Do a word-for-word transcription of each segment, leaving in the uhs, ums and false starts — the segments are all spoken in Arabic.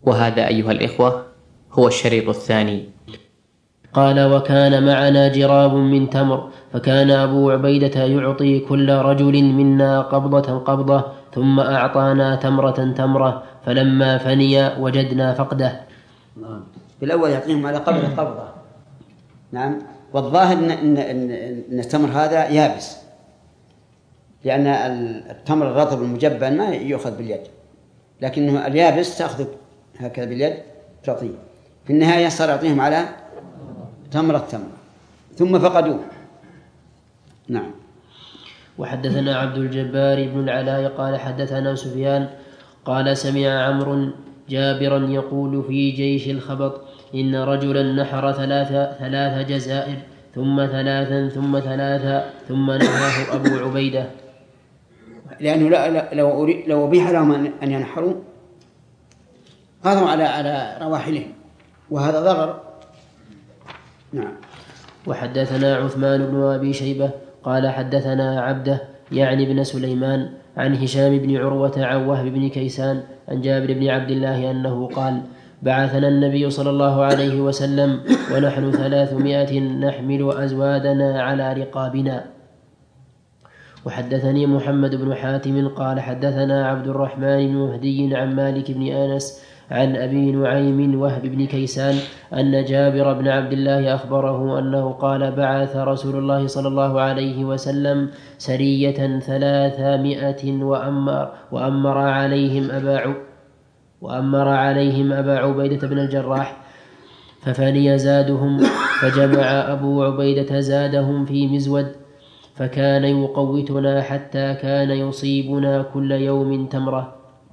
وهذا أيها الإخوة هو الشريط الثاني. قال: وكان معنا جراب من تمر، فكان أبو عبيدة يعطي كل رجل منا قبضة قبضة، ثم أعطانا تمرة تمرة، فلما فني وجدنا فقده. في الأول يعطيهم على قبضة قبضة. نعم. والظاهر إن, إن, إن, إن التمر هذا يابس، لأن التمر الرطب المجبن ما يؤخذ باليد، لكنه اليابس تأخذ هكذا باليد تعطيه. في النهاية صار يعطيهم على تمرة تمرة ثم فقدوه. نعم. وحدثنا عبد الجبار بن العلاء قال حدثنا سفيان قال سمع عمرو جابرا يقول في جيش الخبط: إن رجلا نحر ثلاث, ثلاث جزائر ثم ثلاثا ثم ثلاثا ثم نهاه أبو عبيدة، لأنه لو لو أبيح لهم أن ينحروا قاموا على على رواحلهم، وهذا ضرر. نعم. وحدثنا عثمان بن أبي شيبة قال حدثنا عبده يعني بن سليمان عن هشام بن عروة عن وهب بن كيسان عن جابر بن عبد الله أنه قال: بعثنا النبي صلى الله عليه وسلم ونحن ثلاثمائة نحمل أزوادنا على رقابنا. وحدثني محمد بن حاتم قال حدثنا عبد الرحمن بن مهدي عن مالك بن أنس عن أبي نعيم وهب بن كيسان أن جابر بن عبد الله أخبره أنه قال: بعث رسول الله صلى الله عليه وسلم سرية ثلاثمائة وأمر, وأمر عليهم أبا وأمر عليهم أبا عبيدة بن الجراح، ففني زادهم، فجمع أبو عبيدة زادهم في مزود، فكان يقوتنا حتى كان يصيبنا كل يوم تمرة.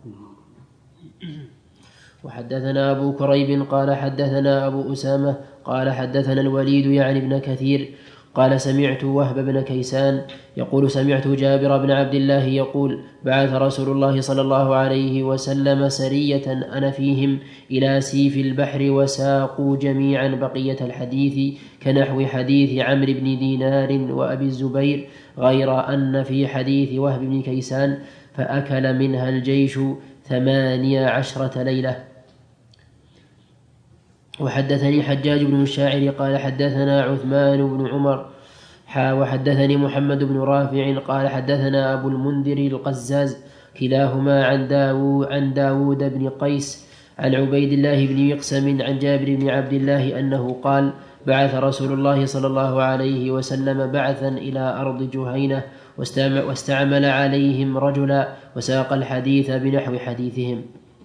وحدثنا أبو كريب قال حدثنا أبو أسامة قال حدثنا الوليد يعني ابن كثير قال سمعت وهب بن كيسان يقول سمعت جابر بن عبد الله يقول: بعث رسول الله صلى الله عليه وسلم سرية أنا فيهم إلى سيف البحر، وساقوا جميعا بقية الحديث كنحو حديث عمرو بن دينار وأبي الزبير، غير أن في حديث وهب بن كيسان: فأكل منها الجيش ثمانية عشرة ليلة. وحدثني حجاج بن الشاعر قال حدثنا عثمان بن عمر حا وحدثني محمد بن رافع قال حدثنا أبو المنذر القزاز كلاهما عن داود, عن داود بن قيس عن عبيد الله بن مقسم عن جابر بن عبد الله أنه قال: بعث رسول الله صلى الله عليه وسلم بعثا إلى أرض جهينة، واستعمل عليهم رجلا، وساق الحديث بنحو حديثهم.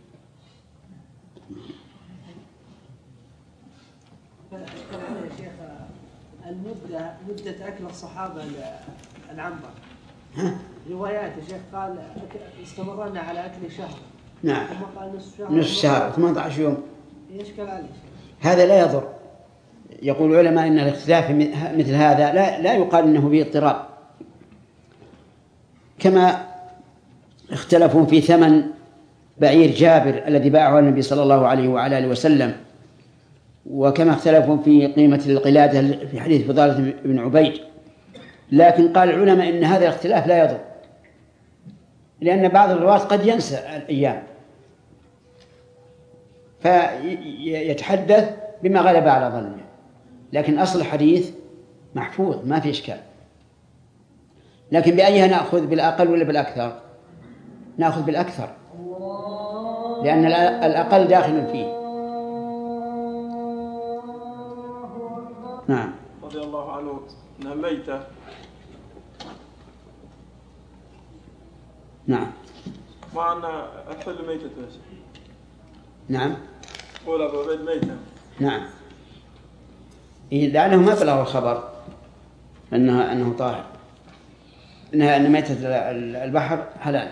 المدة مدة أكل الصحابة العنبر روايات يا شيخ قال استمرنا على أكل شهر. نعم. ثم قال نصف شهر. نصف شهر ثمانية عشر يوم. يشكل عليه. هذا لا يضر. يقول العلماء إن الاختلاف مثل هذا لا لا يقال إنه به اضطراب، كما اختلفوا في ثمن بعير جابر الذي باعه النبي صلى الله عليه وعلى آله وسلم، وكما اختلفوا في قيمة القلادة في حديث فضالة بن عبيد. لكن قال العلماء إن هذا الاختلاف لا يضر، لأن بعض الرواة قد ينسى الأيام فيتحدث بما غلب على ظنه، لكن أصل الحديث محفوظ ما في إشكال. لكن بأيها نأخذ، بالأقل ولا بالأكثر؟ نأخذ بالأكثر، لأن الأقل داخل فيه. نعم. رضي الله عنه أنها ميتة. نعم. مع أن الحل ميتة بس. نعم. قول أبو عبيد ميتة. نعم. إيه لأنه ما بلغ الخبر أنها أنه طاهر، إنها أن ميتة البحر حلال.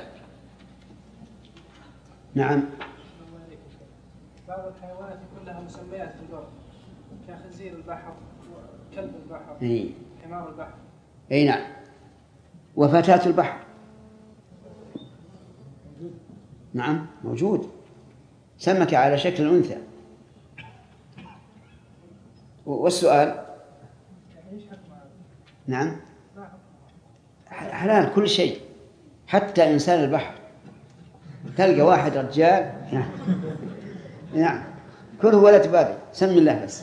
نعم. بعض الحيوانات كلها مسميات في اللغة، كخنزير البحر وكلب البحر. إيه. حمار البحر. أي نعم. وفتاة البحر. نعم موجود، سمك على شكل أنثى. والسؤال نعم حلال كل شيء، حتى إنسان البحر. تلقى واحد رجال نعم كله ولا تبالي سم الله بس.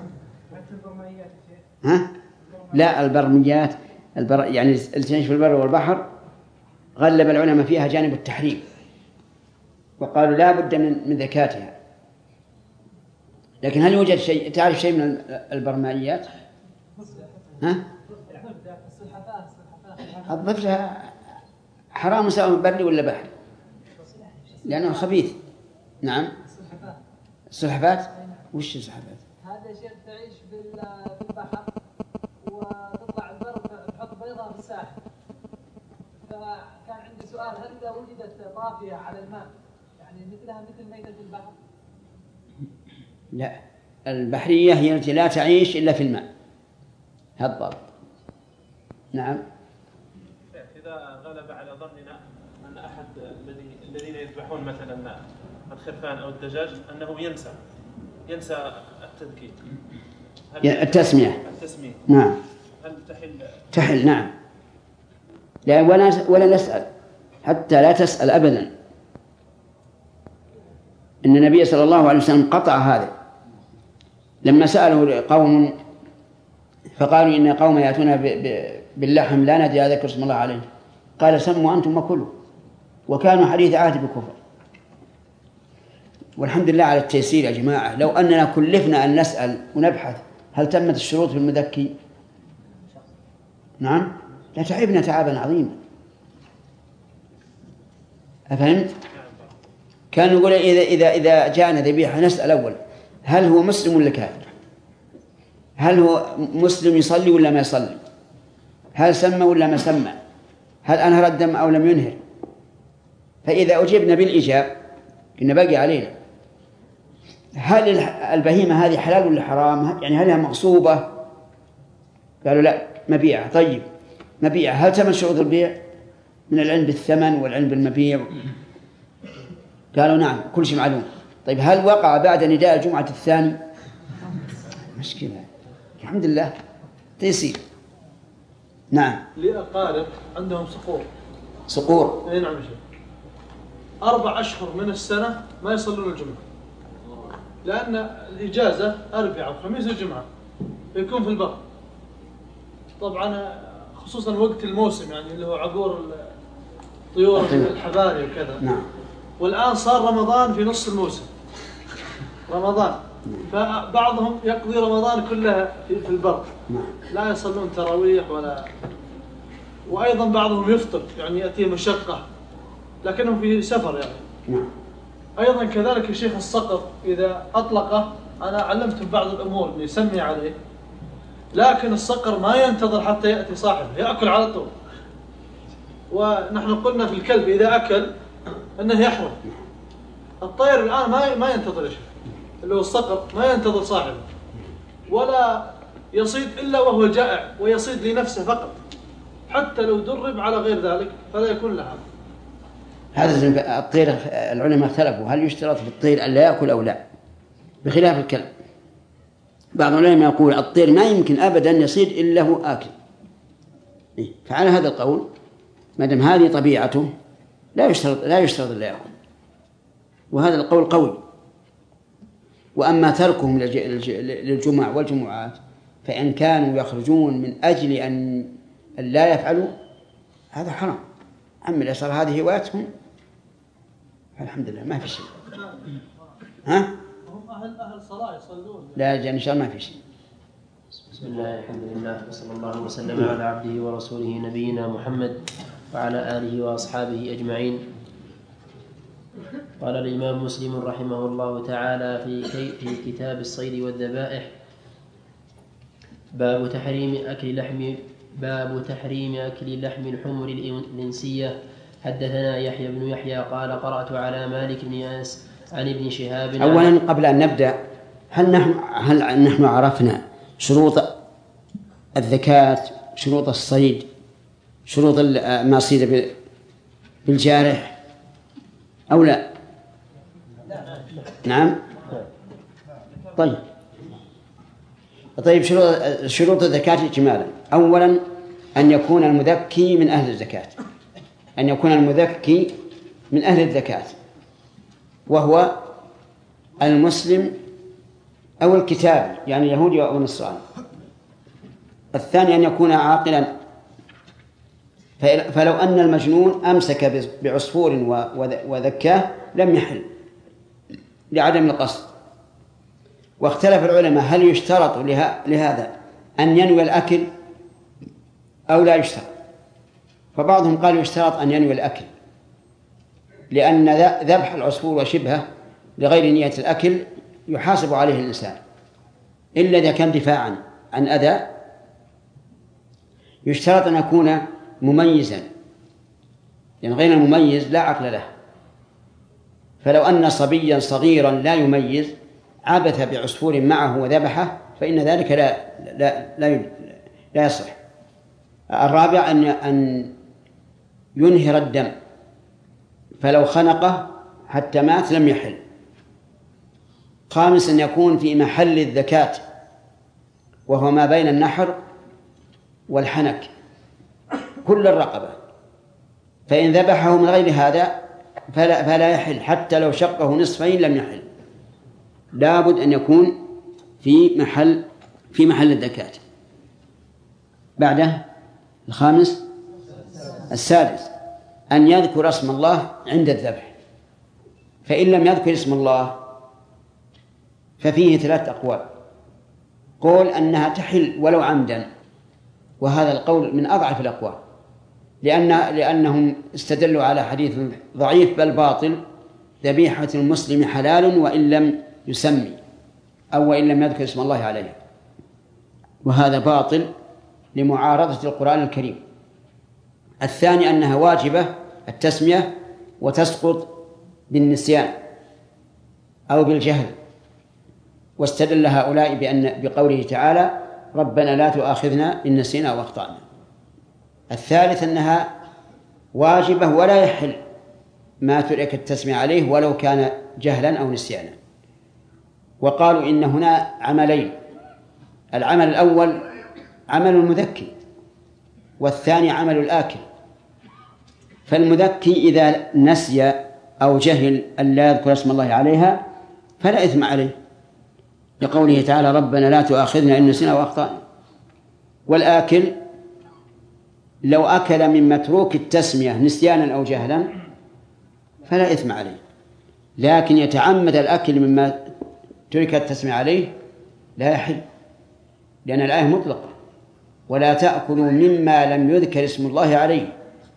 ها؟ لا البرميات البر... يعني اللي تعيش في البر والبحر غلب العلماء فيها جانب التحريم وقالوا لا بد من من زكاتها. لكن هل يوجد شيء تعرف شيء من البرمائيات؟ ها؟ الضفدع حرام سواء بري ولا بحري لأنه خبيث. نعم السلحفاة. وش السلحفاة؟ هذا شيء تعيش في البحر وتطلع البر تحط بيضة في الساحل. فكان عندي سؤال هل إذا وجدت طافية على الماء يعني مثلها مثل ميتة البحر؟ لا البحرية هي التي لا تعيش إلا في الماء هذا الضابط. نعم. إذا غلب على ظننا أن أحد الذين يذبحون مثلا الخرفان أو الدجاج أنه ينسى ينسى التذكير التسمية التسمية نعم هل تحل؟ تحل نعم. لا ولا ولا نسأل حتى لا تسأل أبدا. إن النبي صلى الله عليه وسلم قطع هذا لما سأله قوم فقالوا إن قوم يأتون باللحم لا ندري أذكر اسم الله عليه قال سموا أنتم وكلوا وكانوا حديث عهد بالكفر. والحمد لله على التيسير يا جماعة. لو أننا كلفنا أن نسأل ونبحث هل تمت الشروط في المذكي نعم لا تعبنا تعبا عظيما. أفهمت؟ كان يقول إذا إذا إذا جاءنا ذبيحة نسأل أول هل هو مسلم ولا كافر؟ هل هو مسلم يصلي ولا ما يصلي؟ هل سمى ولا ما سمى؟ هل أنهر الدم أو لم ينهر؟ فإذا أجبنا بالإجاب إن باقي علينا هل البهيمة هذه حلال ولا حرام؟ يعني هل هي مغصوبة؟ قالوا لا مبيعة. طيب مبيعة هل تم شروط البيع من العلم بالثمن والعلم بالمبيع؟ قالوا نعم كل شيء معلوم. طيب هل وقع بعد نداء الجمعة الثاني؟ مشكلة الحمد لله تيسير. نعم. لأقارب عندهم صقور. صقور. اي نعم شيخ. أربع أشهر من السنة ما يصلون الجمعة لأن الإجازة أربعة وخميس الجمعة يكون في البر. طبعا خصوصا وقت الموسم يعني اللي هو عبور طيور الحباري وكذا. نعم. والآن صار رمضان في نص الموسم رمضان فبعضهم يقضي رمضان كلها في البر لا يصلون تراويح ولا. وأيضا بعضهم يفطر يعني يأتيه مشقة لكنهم في سفر يعني. أيضا كذلك الشيخ الصقر إذا أطلقه أنا علمته بعض الأمور أن يسمي عليه لكن الصقر ما ينتظر حتى يأتي صاحبه يأكل على طول. ونحن قلنا في الكلب إذا أكل أنه يحرم. الطير الآن ما ما ينتظر شيء اللي هو الصقر ما ينتظر صاحبه ولا يصيد إلا وهو جائع ويصيد لنفسه فقط حتى لو درب على غير ذلك فلا يكون له حظ. هذا الطير العلماء اختلفوا هل يشترط في الطير أن لا يأكل أو لا بخلاف الكلب. بعض العلماء يقول الطير ما يمكن أبدا يصيد إلا هو آكل. فعلى هذا القول ما دام هذه طبيعته لا يشترط لا يشترط أن لا يأكل وهذا القول قوي. وأما تركهم للجمع والجمعات فإن كانوا يخرجون من أجل أن لا يفعلوا هذا حرام. أما إذا صار هذه هوايتهم الحمد لله ما في شيء. ها؟ هم أهل أهل صلاة يصلون. لا إن شاء الله ما في شيء. بسم الله الحمد لله وصلى الله وسلم على عبده ورسوله نبينا محمد وعلى آله وأصحابه أجمعين. قال الإمام مسلم رحمه الله تعالى في, في كتاب الصيد والذبائح باب تحريم أكل لحم باب تحريم أكل لحم الحمر الإنسية. حدثنا يحيى بن يحيى قال قرأت على مالك بن أنس عن ابن شهاب. أولا قبل أن نبدأ هل نحن هل نحن عرفنا شروط الذكاة شروط الصيد شروط ما صيد بالجارح أو لا؟ نعم. طيب طيب شروط شروط الزكاة اجمالا. أولا أن يكون المذكي من أهل الزكاة أن يكون المذكي من أهل الزكاة وهو المسلم أو الكتاب، يعني اليهودي أو النصراني. الثاني أن يكون عاقلا، فلو أن المجنون أمسك بعصفور وذكاه لم يحل لعدم القصد. واختلف العلماء هل يشترط لهذا أن ينوي الأكل أو لا يشترط. فبعضهم قال يشترط أن ينوي الأكل، لأن ذبح العصفور وشبهه لغير نية الأكل يحاسب عليه الإنسان إلا إذا كان دفاعا عن أذى. يشترط أن يكون مميزا، لأن يعني غير المميز لا عقل له. فلو أن صبيا صغيرا لا يميز عبث بعصفور معه وذبحه فإن ذلك لا لا لا, لا يصح. الرابع أن أن ينهر الدم، فلو خنقه حتى مات لم يحل. خامس أن يكون في محل الذكاة، وهو ما بين النحر والحنك كل الرقبة، فإن ذبحه من غير هذا فلا, فلا يحل، حتى لو شقه نصفين لم يحل. لابد أن يكون في محل في محل الذكاة. بعده الخامس السادس أن يذكر اسم الله عند الذبح، فإن لم يذكر اسم الله ففيه ثلاث أقوال. قول أنها تحل ولو عمدا، وهذا القول من أضعف الأقوال، لأن لأنهم استدلوا على حديث ضعيف بل باطل: ذبيحة المسلم حلال وإن لم يسمي أو وإن لم يذكر اسم الله عليه، وهذا باطل لمعارضة القرآن الكريم. الثاني أنها واجبة التسمية وتسقط بالنسيان أو بالجهل، واستدل هؤلاء بأن بقوله تعالى: ربنا لا تؤاخذنا إن نسينا وأخطأنا. الثالث أنها واجبة ولا يحل ما ترك التسمية عليه ولو كان جهلا أو نسيانا. وقالوا إن هنا عملين: العمل الأول عمل المذكي، والثاني عمل الآكل. فالمذكي إذا نسي أو جهل أن لا يذكر اسم الله عليها فلا إثم عليه، لقوله تعالى: ربنا لا تؤاخذنا إن نسينا وأخطأنا. والآكل لو أكل من متروك التسمية نسيانا أو جهلا فلا إثم عليه، لكن يتعمد الأكل مما ترك التسمية عليه لا يحل، لأن الآية مطلقة: ولا تأكلوا مما لم يذكر اسم الله عليه.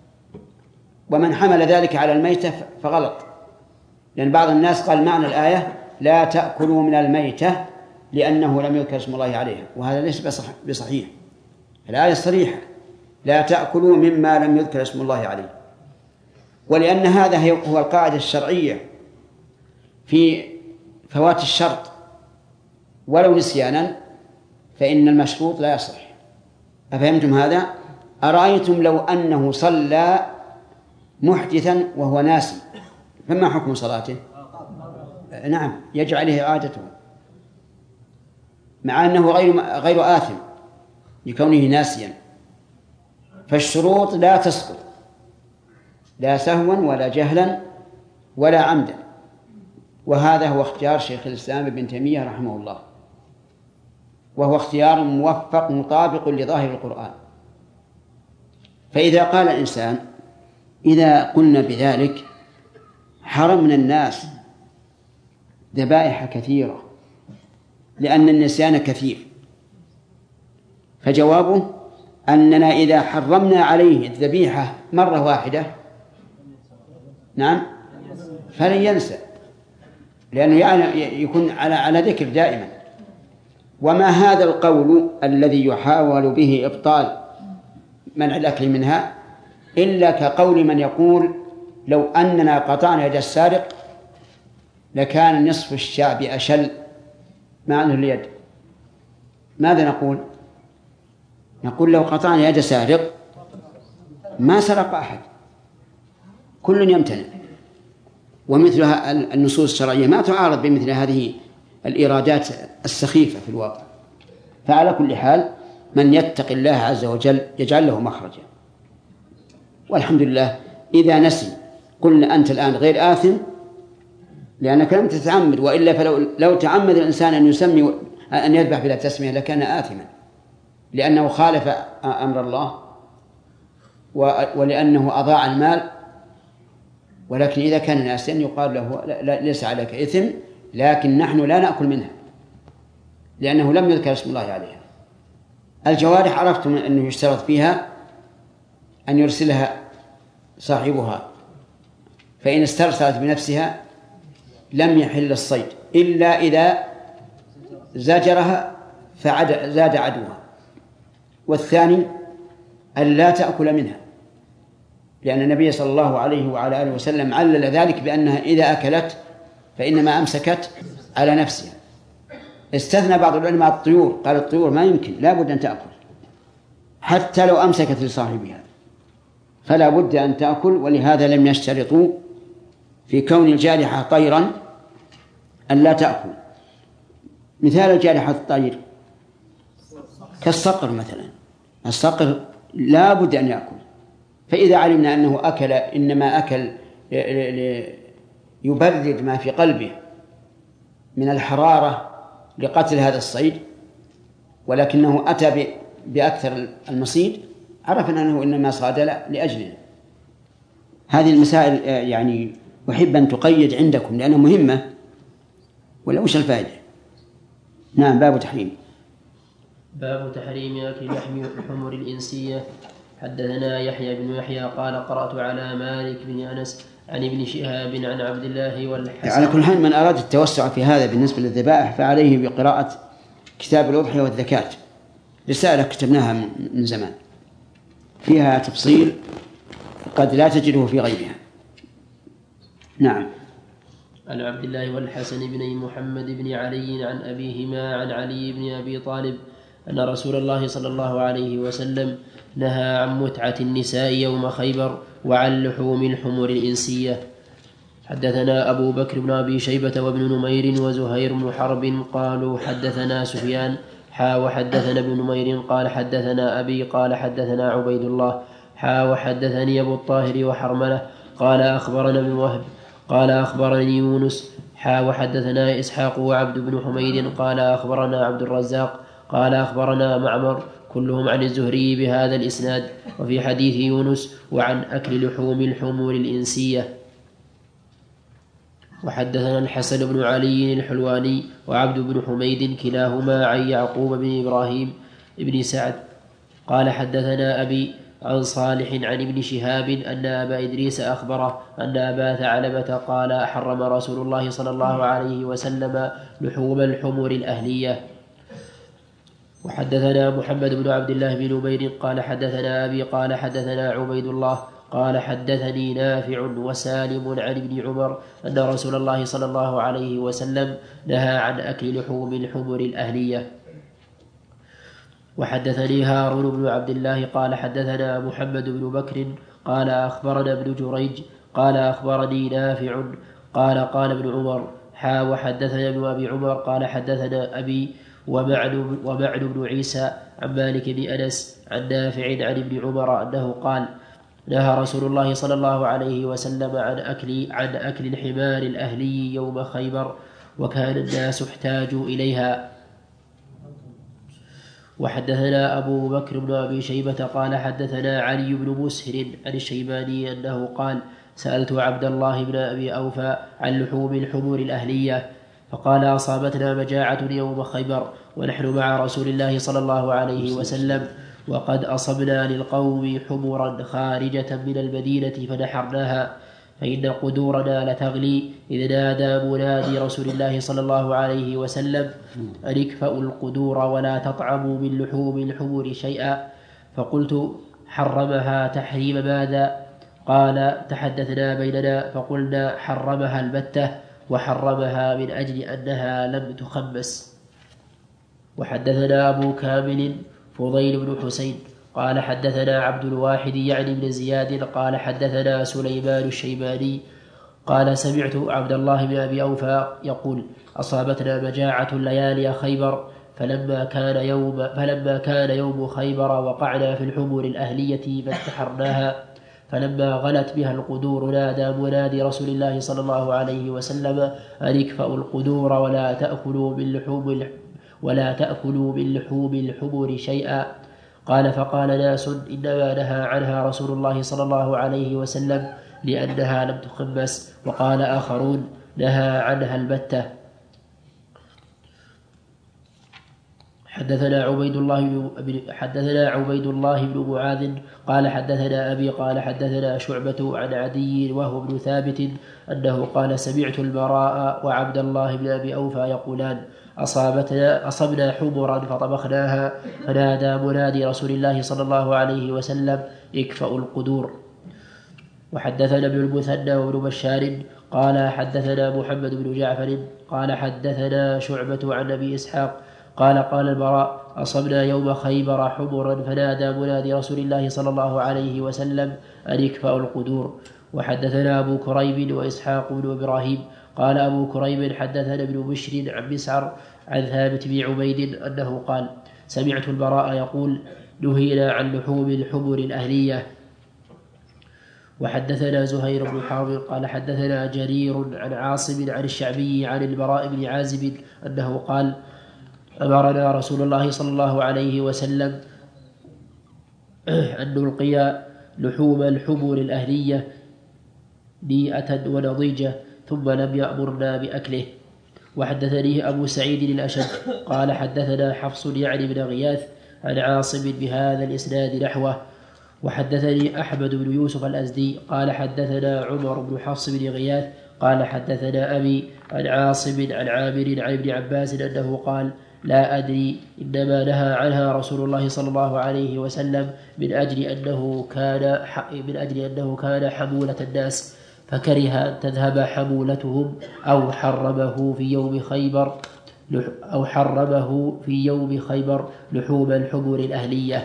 ومن حمل ذلك على الميتة فغلط، لأن بعض الناس قال معنى الآية: لا تأكلوا من الميتة لأنه لم يذكر اسم الله عليها، وهذا ليس بصحيح. الآية صريحة: لا تأكلوا مما لم يذكر اسم الله عليه. ولأن هذا هو القاعدة الشرعية في فوات الشرط، ولو نسيانا فإن المشروط لا يصح. أفهمتم هذا؟ أرأيتم لو أنه صلى محدثا وهو ناسي فما حكم صلاته؟ نعم، يجب عليه إعادته، مع أنه غير غير آثم لكونه ناسيا. فالشروط لا تسقط، لا سهوا ولا جهلا ولا عمدا. وهذا هو اختيار شيخ الإسلام ابن تيمية رحمه الله، وهو اختيار موفق مطابق لظاهر القرآن. فإذا قال الإنسان: إذا قلنا بذلك حرمنا الناس ذبائح كثيرة لأن النسيان كثير، فجوابه أننا إذا حرمنا عليه الذبيحة مرة واحدة نعم فلن ينسى، لأنه يعني يكون على على ذكر دائما. وما هذا القول الذي يحاول به إبطال منع الأكل منها إلا كقول من يقول: لو أننا قطعنا يد السارق لكان نصف الشعب أشل مع أنه اليد. ماذا نقول؟ نقول: لو قطعنا يد سارق ما سرق أحد، كل يمتنع. ومثل النصوص الشرعية ما تعارض بمثل هذه الإرادات السخيفة في الواقع. فعلى كل حال من يتق الله عز وجل يجعل له مخرجا. والحمد لله إذا نسي قلنا: أنت الآن غير آثم لأنك لم تتعمد، وإلا فلو لو تعمد الإنسان أن يسمي أن يذبح بلا تسمية لكان آثما، لأنه خالف أمر الله ولأنه أضاع المال. ولكن إذا كان ناسيا يقال له ليس عليك إثم، لكن نحن لا نأكل منها لأنه لم يذكر اسم الله عليها. الجوارح عرفتم أنه يشترط فيها أن يرسلها صاحبها، فإن استرسلت بنفسها لم يحل الصيد إلا إذا زجرها فزاد عدوها. والثاني أن لا تأكل منها، لأن النبي صلى الله عليه وعلى آله وسلم علل ذلك بأنها إذا أكلت فإنما أمسكت على نفسها. استثنى بعض العلماء الطيور، قال الطيور ما يمكن، لا بد أن تأكل حتى لو أمسكت لصاحبها فلا بد أن تأكل. ولهذا لم يشترطوا في كون الجارحة طيرا أن لا تأكل. مثال الجارحة الطير كالصقر مثلا، الصقر لا بد أن يأكل، فإذا علمنا أنه أكل إنما أكل يبرد ما في قلبه من الحرارة لقتل هذا الصيد، ولكنه أتى بأكثر المصيد، عرفنا أنه إنما صاد لأجلنا. هذه المسائل يعني أحب أن تقيد عندكم لأنها مهمة، ولا وش الفائدة؟ نعم. باب تحريم باب تحريم أكل لحم الحمر الإنسية. حدثنا يحيى بن يحيى قال قرأت على مالك بن أنس عن ابن شهاب عن عبد الله والحسن. على كل حال من أراد التوسع في هذا بالنسبة للذبائح فعليه بقراءة كتاب الأضحية والذكاة، رسالة كتبناها من زمان فيها تفصيل قد لا تجده في غيرها. نعم. عن عبد الله والحسن بن محمد بن علي عن أبيهما عن علي بن أبي طالب أن رسول الله صلى الله عليه وسلم نهى عن متعة النساء يوم خيبر وعن لحوم الحمر الإنسية. حدثنا أبو بكر بن أبي شيبة وابن نمير وزهير بن حرب قالوا حدثنا سفيان حا وحدثنا ابن نمير قال حدثنا أبي قال حدثنا عبيد الله حا وحدثني أبو الطاهر وحرملة قال أخبرنا ابن وهب قال أخبرني يونس حا وحدثنا إسحاق وعبد بن حميد قال أخبرنا عبد الرزاق قال أخبرنا معمر كلهم عن الزهري بهذا الإسناد. وفي حديث يونس وعن أكل لحوم الحمر الإنسية. وحدثنا الحسن بن علي الحلواني وعبد بن حميد كلاهما عن يعقوب بن إبراهيم بن سعد قال حدثنا أبي عن صالح عن ابن شهاب أن أبا إدريس أخبره أن أبا ثعلبة قال حرم رسول الله صلى الله عليه وسلم لحوم الحمر الأهلية. وحدثنا محمد بن عبد الله بن نمير قال حدثنا أبي قال حدثنا عبيد الله قال حدثني نافع وسالم عن ابن عمر أن رسول الله صلى الله عليه وسلم نهى عن أكل لحوم الحمر الأهلية. وحدثني هارون بن عبد الله قال حدثنا محمد بن بكر قال أخبرنا ابن جريج قال أخبرني نافع قال قال ابن عمر حا وحدثنا ابن أبي عمر قال حدثنا أبي ومعن, ومعن بن عيسى عن مالك بن أنس عن نافع عن ابن عمر أنه قال نهى رسول الله صلى الله عليه وسلم عن أكل, عن أكل الحمار الأهلي يوم خيبر وكان الناس احتاجوا إليها. وحدثنا أبو بكر بن أبي شيبة قال حدثنا علي بن مسهر عن الشيباني أنه قال سألت عبد الله بن أبي أوفى عن لحوم الحمر الأهلية فقال أصابتنا مجاعة يوم خيبر ونحن مع رسول الله صلى الله عليه وسلم وقد أصبنا للقوم حمرا خارجة من المدينة فنحرناها فإن قدورنا لتغلي إذ نادى منادي رسول الله صلى الله عليه وسلم أن اكفأوا القدور ولا تطعموا من لحوم الحمر شيئا. فقلت حرمها تحريم ماذا؟ قال تحدثنا بيننا فقلنا حرمها البتة وحرمها من أجل أنها لم تخمس. وحدثنا أبو كامل فضيل بن حسين قال حدثنا عبد الواحد يعني بن زياد قال حدثنا سليمان الشيباني قال سمعت عبد الله بن أبي أوفى يقول أصابتنا مجاعة ليالي خيبر فلما كان يوم, فلما كان يوم خيبر وقعنا في الحمر الأهلية فانتحرناها فلما غلت بها القدور نادى منادي رسول الله صلى الله عليه وسلم أن اكفأوا القدور ولا تأكلوا من لحوم ولا تأكلوا من لحوم الحمر شيئا. قال فقال ناس إنما نهى عنها رسول الله صلى الله عليه وسلم لأنها لم تخمس، وقال آخرون نهى عنها البتة. حدثنا عبيد الله بن حدثنا عبيد الله بن معاذ قال حدثنا أبي قال حدثنا شعبة عن عدي وهو ابن ثابت أنه قال سمعت البراء وعبد الله بن أبي أوفى يقولان أصابتنا أصبنا حمرا فطبخناها فنادى منادي رسول الله صلى الله عليه وسلم اكفأوا القدور. وحدثنا ابن المثنى وابن بشار قال حدثنا محمد بن جعفر قال حدثنا شعبة عن أبي إسحاق قال قال البراء أصبنا يوم خيبر حمرا فنادى منادي رسول الله صلى الله عليه وسلم أن اكفأوا القدور. وحدثنا أبو كريب وإسحاق بن إبراهيم قال أبو كريب حدثنا ابن بشر عن مسعر عن ثابت بن عبيد أنه قال سمعت البراء يقول نهينا عن لحوم الحمر الأهلية. وحدثنا زهير بن حرب قال حدثنا جرير عن عاصم عن الشعبي عن البراء بن عازب أنه قال أمرنا رسول الله صلى الله عليه وسلم أن نلقي لحوم الحمر الأهلية نيئة ونضيجة ثم لم يأمرنا بأكله. وحدثني أبو سعيد الأشج قال حدثنا حفص يعني بن غياث عن عاصم بهذا الإسناد نحوه. وحدثني أحمد بن يوسف الأزدي قال حدثنا عمر بن حفص بن غياث قال حدثنا أبي عن عاصم عن عامر عن ابن عباس أنه قال لا أدري إنما نهى عنها رسول الله صلى الله عليه وسلم من أجل أنه كان من أجل أنه كان حمولة الناس فكره أن تذهب حمولتهم أو حرمه في يوم خيبر أو حرمه في يوم خيبر لحوم الحمر الأهلية.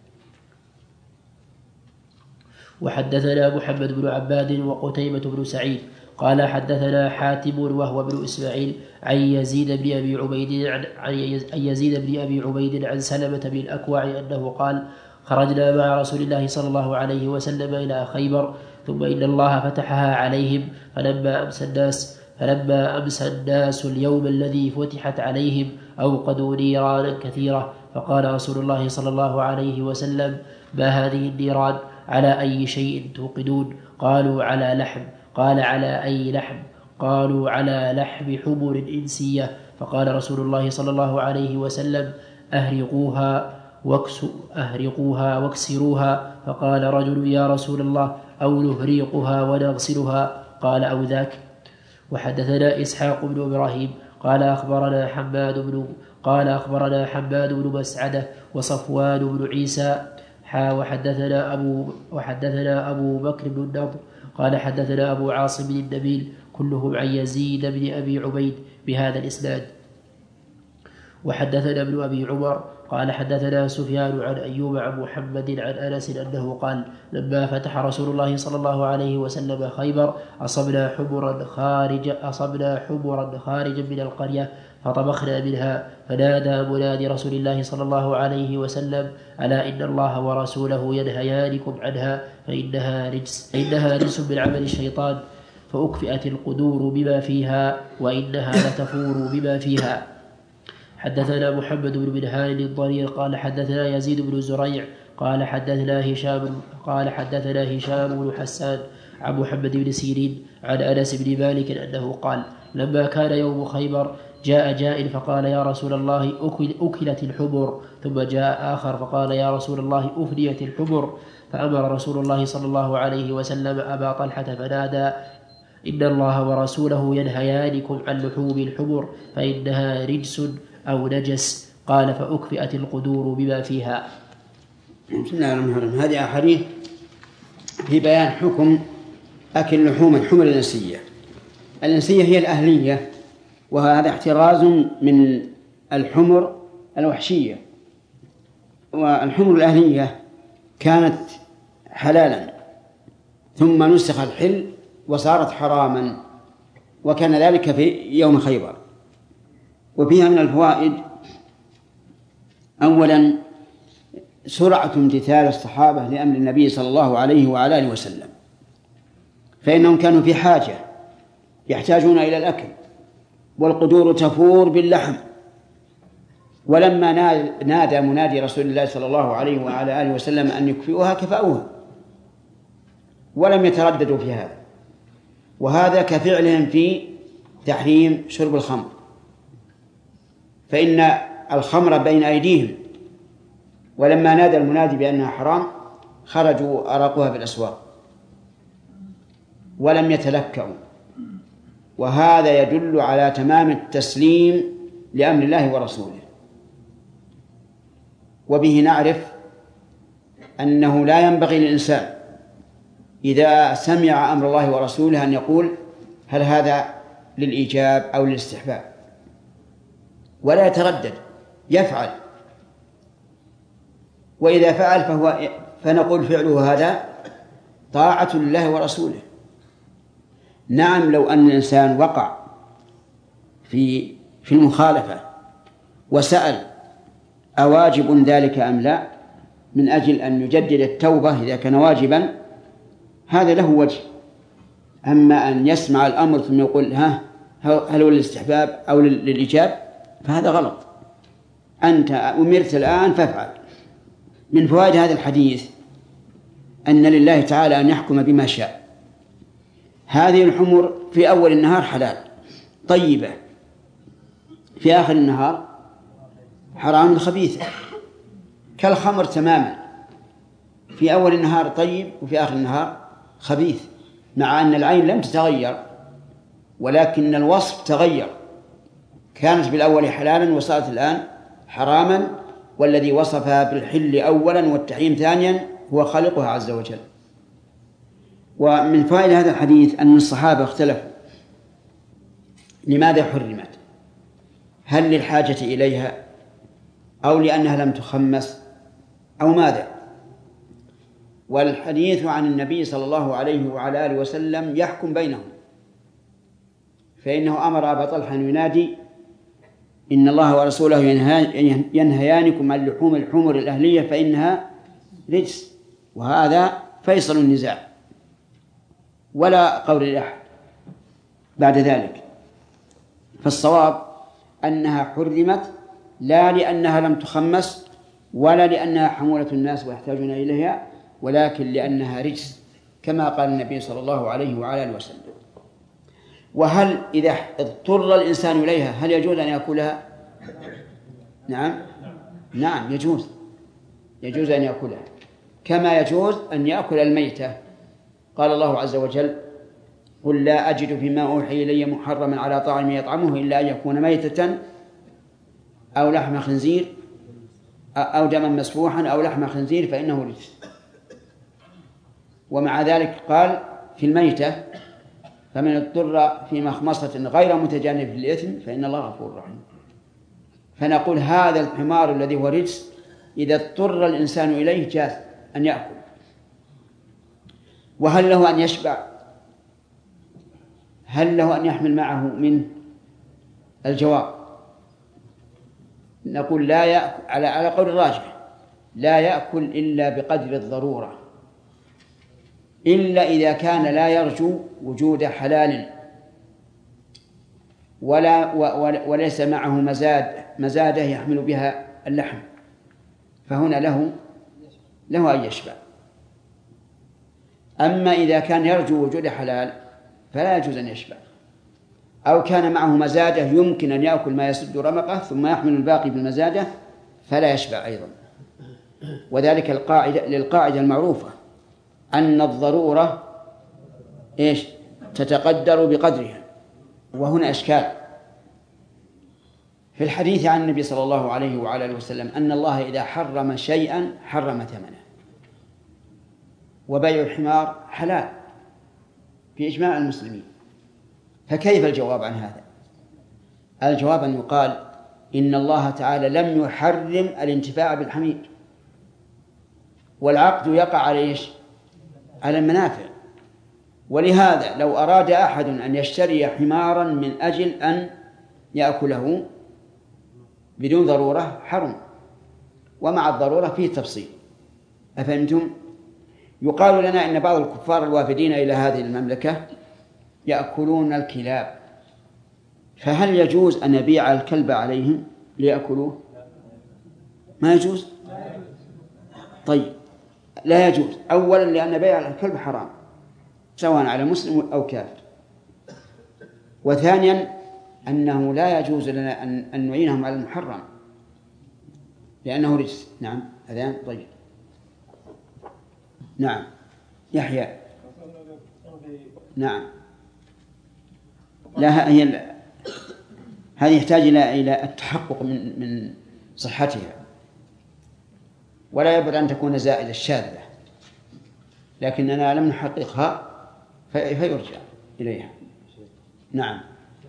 وحدثنا محمد بن عباد وقتيبة بن سعيد قال حدثنا حاتم وهو ابن إسماعيل عن يزيد بن أبي عبيد عن يزيد بن أبي عبيد عن سلمة بن الأكوع أنه قال خرجنا مع رسول الله صلى الله عليه وسلم إلى خيبر ثم إن الله فتحها عليهم فلما أمسى الناس فلما أمسى الناس اليوم الذي فتحت عليهم أوقدوا نيرانا كثيرة فقال رسول الله صلى الله عليه وسلم ما هذه النيران على أي شيء توقدون؟ قالوا على لحم. قال على أي لحم؟ قالوا على لحم حمر إنسية. فقال رسول الله صلى الله عليه وسلم أهرقوها أهرقوها واكسروها. فقال رجل يا رسول الله أو نهريقها ونغسلها؟ قال أو ذاك. وحدثنا إسحاق بن إبراهيم قال أخبرنا حماد بن قال أخبرنا حماد بن مسعدة وصفوان بن عيسى حا وحدثنا أبو وحدثنا أبو بكر بن النضر قال حدثنا أبو عاصم بن النبيل كلهم عن يزيد بن أبي عبيد بهذا الإسناد. وحدثنا ابن أبي عمر قال حدثنا سفيان عن أيوب عن محمد عن أنس أنه قال لما فتح رسول الله صلى الله عليه وسلم خيبر أصبنا حمرا خارج أصبنا حمرا خارجا من القرية فطبخنا منها فنادى منادي رسول الله صلى الله عليه وسلم ألا إن الله ورسوله ينهيانكم عنها فإنها رجس فإنها رجس من عمل الشيطان فأكفئت القدور بما فيها وإنها لتفور بما فيها. حدثنا محمد بن منهال الضرير قال حدثنا يزيد بن زريع قال حدثنا هشام قال حدثنا هشام بن حسان عن محمد بن سيرين عن أنس بن مالك أنه قال لما كان يوم خيبر جاء جائل فقال يا رسول الله أكل أكلت الحمر. ثم جاء آخر فقال يا رسول الله أفنيت الحمر. فأمر رسول الله صلى الله عليه وسلم أبا طلحة فنادى إن الله ورسوله ينهيانكم عن لحوم الحمر فإنها رجس أو نجس. قال فأكفئت القدور بما فيها. بسم الله الرحمن الرحيم. هذه أحاديث في بيان حكم أكل لحوم الحمر الإنسية. الإنسية هي الأهلية، وهذا احتراز من الحمر الوحشية. والحمر الأهلية كانت حلالا ثم نسخ الحل وصارت حراما، وكان ذلك في يوم خيبر. وفيها من الفوائد أولا سرعة امتثال الصحابة لأمر النبي صلى الله عليه وعلى آله وسلم، فإنهم كانوا في حاجة يحتاجون إلى الأكل، والقدور تفور باللحم، ولما نادى منادي رسول الله صلى الله عليه وعلى آله وسلم أن يكفئوها كفأوها، ولم يترددوا في هذا. وهذا كفعلهم في تحريم شرب الخمر، فإن الخمر بين أيديهم، ولما نادى المنادي بأنها حرام خرجوا أراقوها في الأسواق ولم يتلكأوا، وهذا يدل على تمام التسليم لأمر الله ورسوله. وبه نعرف أنه لا ينبغي للإنسان إذا سمع أمر الله ورسوله أن يقول هل هذا للإيجاب أو للاستحباب، ولا يتردد، يفعل، وإذا فعل فهو فنقول فعله هذا طاعة لله ورسوله. نعم، لو أن الإنسان وقع في في المخالفة وسأل أواجب ذلك أم لا من أجل أن يجدد التوبة إذا كان واجبا، هذا له وجه. أما أن يسمع الأمر ثم يقول ها هل هو للاستحباب أو للإيجاب فهذا غلط. أنت أمرت الآن فافعل. من فوائد هذا الحديث أن لله تعالى أن يحكم بما شاء. هذه الحمر في أول النهار حلال طيبة، في آخر النهار حرام خبيثة، كالخمر تماما، في أول النهار طيب وفي آخر النهار خبيث، مع أن العين لم تتغير ولكن الوصف تغير، كانت بالأول حلالا وصارت الآن حراما، والذي وصفها بالحل أولا والتحريم ثانيا هو خالقها عز وجل. ومن فائدة هذا الحديث أن الصحابة اختلفوا لماذا حرمت، هل للحاجة إليها أو لأنها لم تخمس أو ماذا. والحديث عن النبي صلى الله عليه وعلى آله وسلم يحكم بينهم، فإنه أمر أبا طلحة أن ينادي إن الله ورسوله ينهيانكم عن لحوم الحمر الأهلية فإنها رجس، وهذا فيصل النزاع ولا قول لأحد بعد ذلك. فالصواب أنها حرمت لا لأنها لم تخمس ولا لأنها حمولة الناس ويحتاجون إليها، ولكن لأنها رجس كما قال النبي صلى الله عليه وعلى آله وسلم. وهل إذا اضطر الإنسان إليها هل يجوز أن يأكلها؟ نعم نعم يجوز، يجوز أن يأكلها كما يجوز أن يأكل الميتة. قال الله عز وجل قل لا أجد فيما أوحي إلي محرما على طاعم يطعمه إلا أن يكون ميتة أو لحم خنزير أو دما مسفوحا أو لحم خنزير فإنه رجس. ومع ذلك قال في الميتة فمن اضطر في مخمصة غير متجانف للإثم فإن الله غفور رحيم. فنقول هذا الحمار الذي هو رجس إذا اضطر الإنسان إليه جاز أن يأكل. وهل له أن يشبع؟ هل له أن يحمل معه منه؟ الجواب نقول لا يأكل على على قول الراجح، لا يأكل إلا بقدر الضرورة، إلا إذا كان لا يرجو وجود حلال ولا وليس معه مزاد مزادة يحمل بها اللحم، فهنا له له أن يشبع. أما إذا كان يرجو وجود حلال فلا يجوز أن يشبع، أو كان معه مزادة يمكن أن يأكل ما يسد رمقه ثم يحمل الباقي بالمزادة فلا يشبع أيضا. وذلك القاعدة للقاعدة المعروفة أن الضرورة إيش تتقدر بقدرها. وهنا إشكال في الحديث عن النبي صلى الله عليه وعلى آله وسلم أن الله إذا حرم شيئا حرم ثمنه، وبيع الحمار حلال في إجماع المسلمين، فكيف الجواب عن هذا؟ الجواب أن يقال إن الله تعالى لم يحرم الانتفاع بالحمير، والعقد يقع على إيش؟ على المنافع. ولهذا لو أراد أحد أن يشتري حمارا من أجل أن يأكله بدون ضرورة حرم، ومع الضرورة فيه تفصيل. أفهمتم؟ يقال لنا إن بعض الكفار الوافدين إلى هذه المملكة يأكلون الكلاب، فهل يجوز أن نبيع الكلب عليهم ليأكلوه؟ ما يجوز. طيب لا يجوز، أولا لأن بيع الكلب حرام سواء على مسلم أو كافر، وثانيا أنه لا يجوز لنا أن نعينهم على المحرم لأنه رجس. نعم أذان. طيب نعم يحيى. نعم لا هي هذه يحتاج إلى إلى التحقق من من صحتها، ولا يبعد أن تكون زائدة الشاذة، لكننا لم نحققها فيرجع إليها. نعم.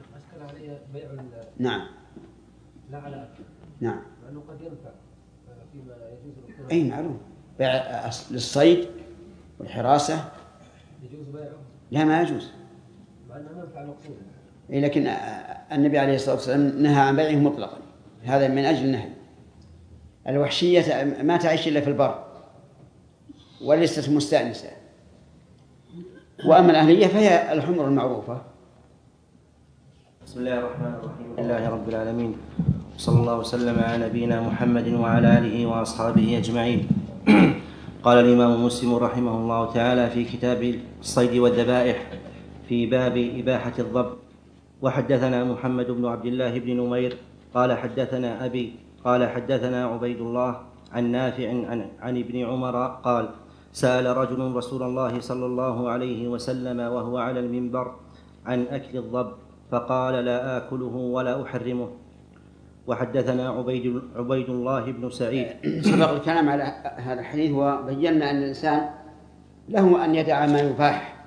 نعم. لا على أكل. نعم. لأنه قد ينفع فيما يجوز الركوب. أي معلوم. بيع للصيد والحراسة يجوز بيعه؟ لا ما يجوز. مع أنه منفع مقصودة. إيه لكن النبي عليه الصلاة والسلام نهى عن بيعه مطلقا، هذا من أجل النهي. الوحشية ما تعيش إلا في البر وليست مستأنسة، وأما الأهلية فهي الحمر المعروفة. بسم الله الرحمن الرحيم. الحمد لله رب العالمين، صلى الله وسلم على نبينا محمد وعلى آله وأصحابه أجمعين. قال الإمام مسلم رحمه الله تعالى في كتاب الصيد والذبائح في باب إباحة الضب: وحدثنا محمد بن عبد الله بن نمير قال حدثنا أبي قال حدثنا عبيد الله عن نافع عن, عن ابن عمر قال: سأل رجل رسول الله صلى الله عليه وسلم وهو على المنبر عن أكل الضب فقال: لا آكله ولا أحرمه. وحدثنا عبيد, عبيد الله بن سعيد. سبق الكلام على هذا الحديث وبينا أن الإنسان له أن يدع ما يباح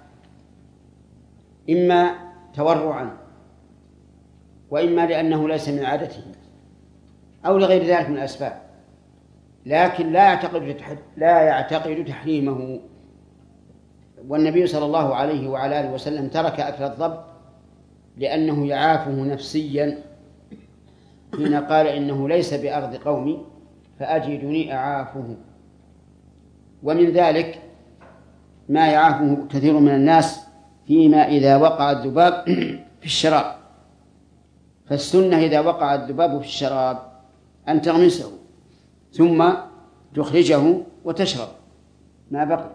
إما تورعا وإما لأنه ليس من عادته أو لغير ذلك من الأسباب، لكن لا يعتقد لا يعتقد تحريمه. والنبي صلى الله عليه وعلى آله وسلم ترك أكل الضب لأنه يعافه نفسيا حين قال: إنه ليس بأرض قومي فأجدني أعافه. ومن ذلك ما يعافه كثير من الناس فيما إذا وقع الذباب في الشراب، فالسنة إذا وقع الذباب في الشراب أن تغمسه ثم تخرجه وتشرب ما بقي.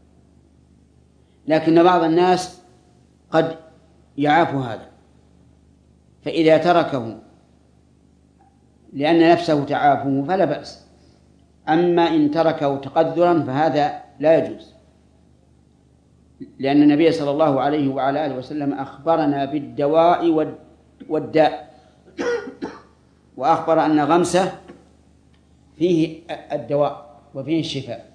لكن بعض الناس قد يعاف هذا، فإذا تركه لأن نفسه تعافه فلا بأس، أما إن تركه تقدرا فهذا لا يجوز، لأن النبي صلى الله عليه وعلى آله وسلم أخبرنا بالدواء والداء، وأخبر أن غمسه فيه الدواء وفيه الشفاء.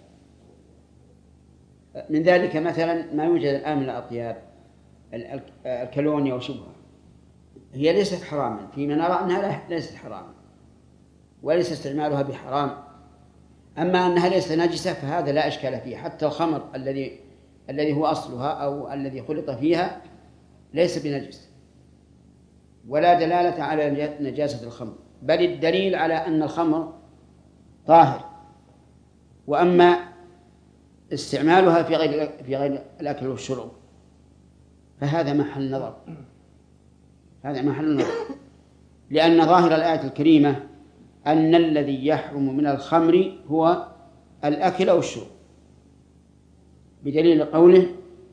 من ذلك مثلا ما يوجد الآن من الأطياب الكالونيا وشبهه، هي ليست حراما فيما نرى أنها ليست حراما وليس استعمالها بحرام، أما أنها ليست نجسة فهذا لا إشكال فيه. حتى الخمر الذي الذي هو أصلها أو الذي خلط فيها ليس بنجس، ولا دلالة على نجاسة الخمر، بل الدليل على أن الخمر طاهر. وأما استعمالها في غير في غير الأكل والشرب فهذا محل نظر، هذا محل نظر، لأن ظاهر الآية الكريمة أن الذي يحرم من الخمر هو الأكل أو الشرب، بدليل قوله: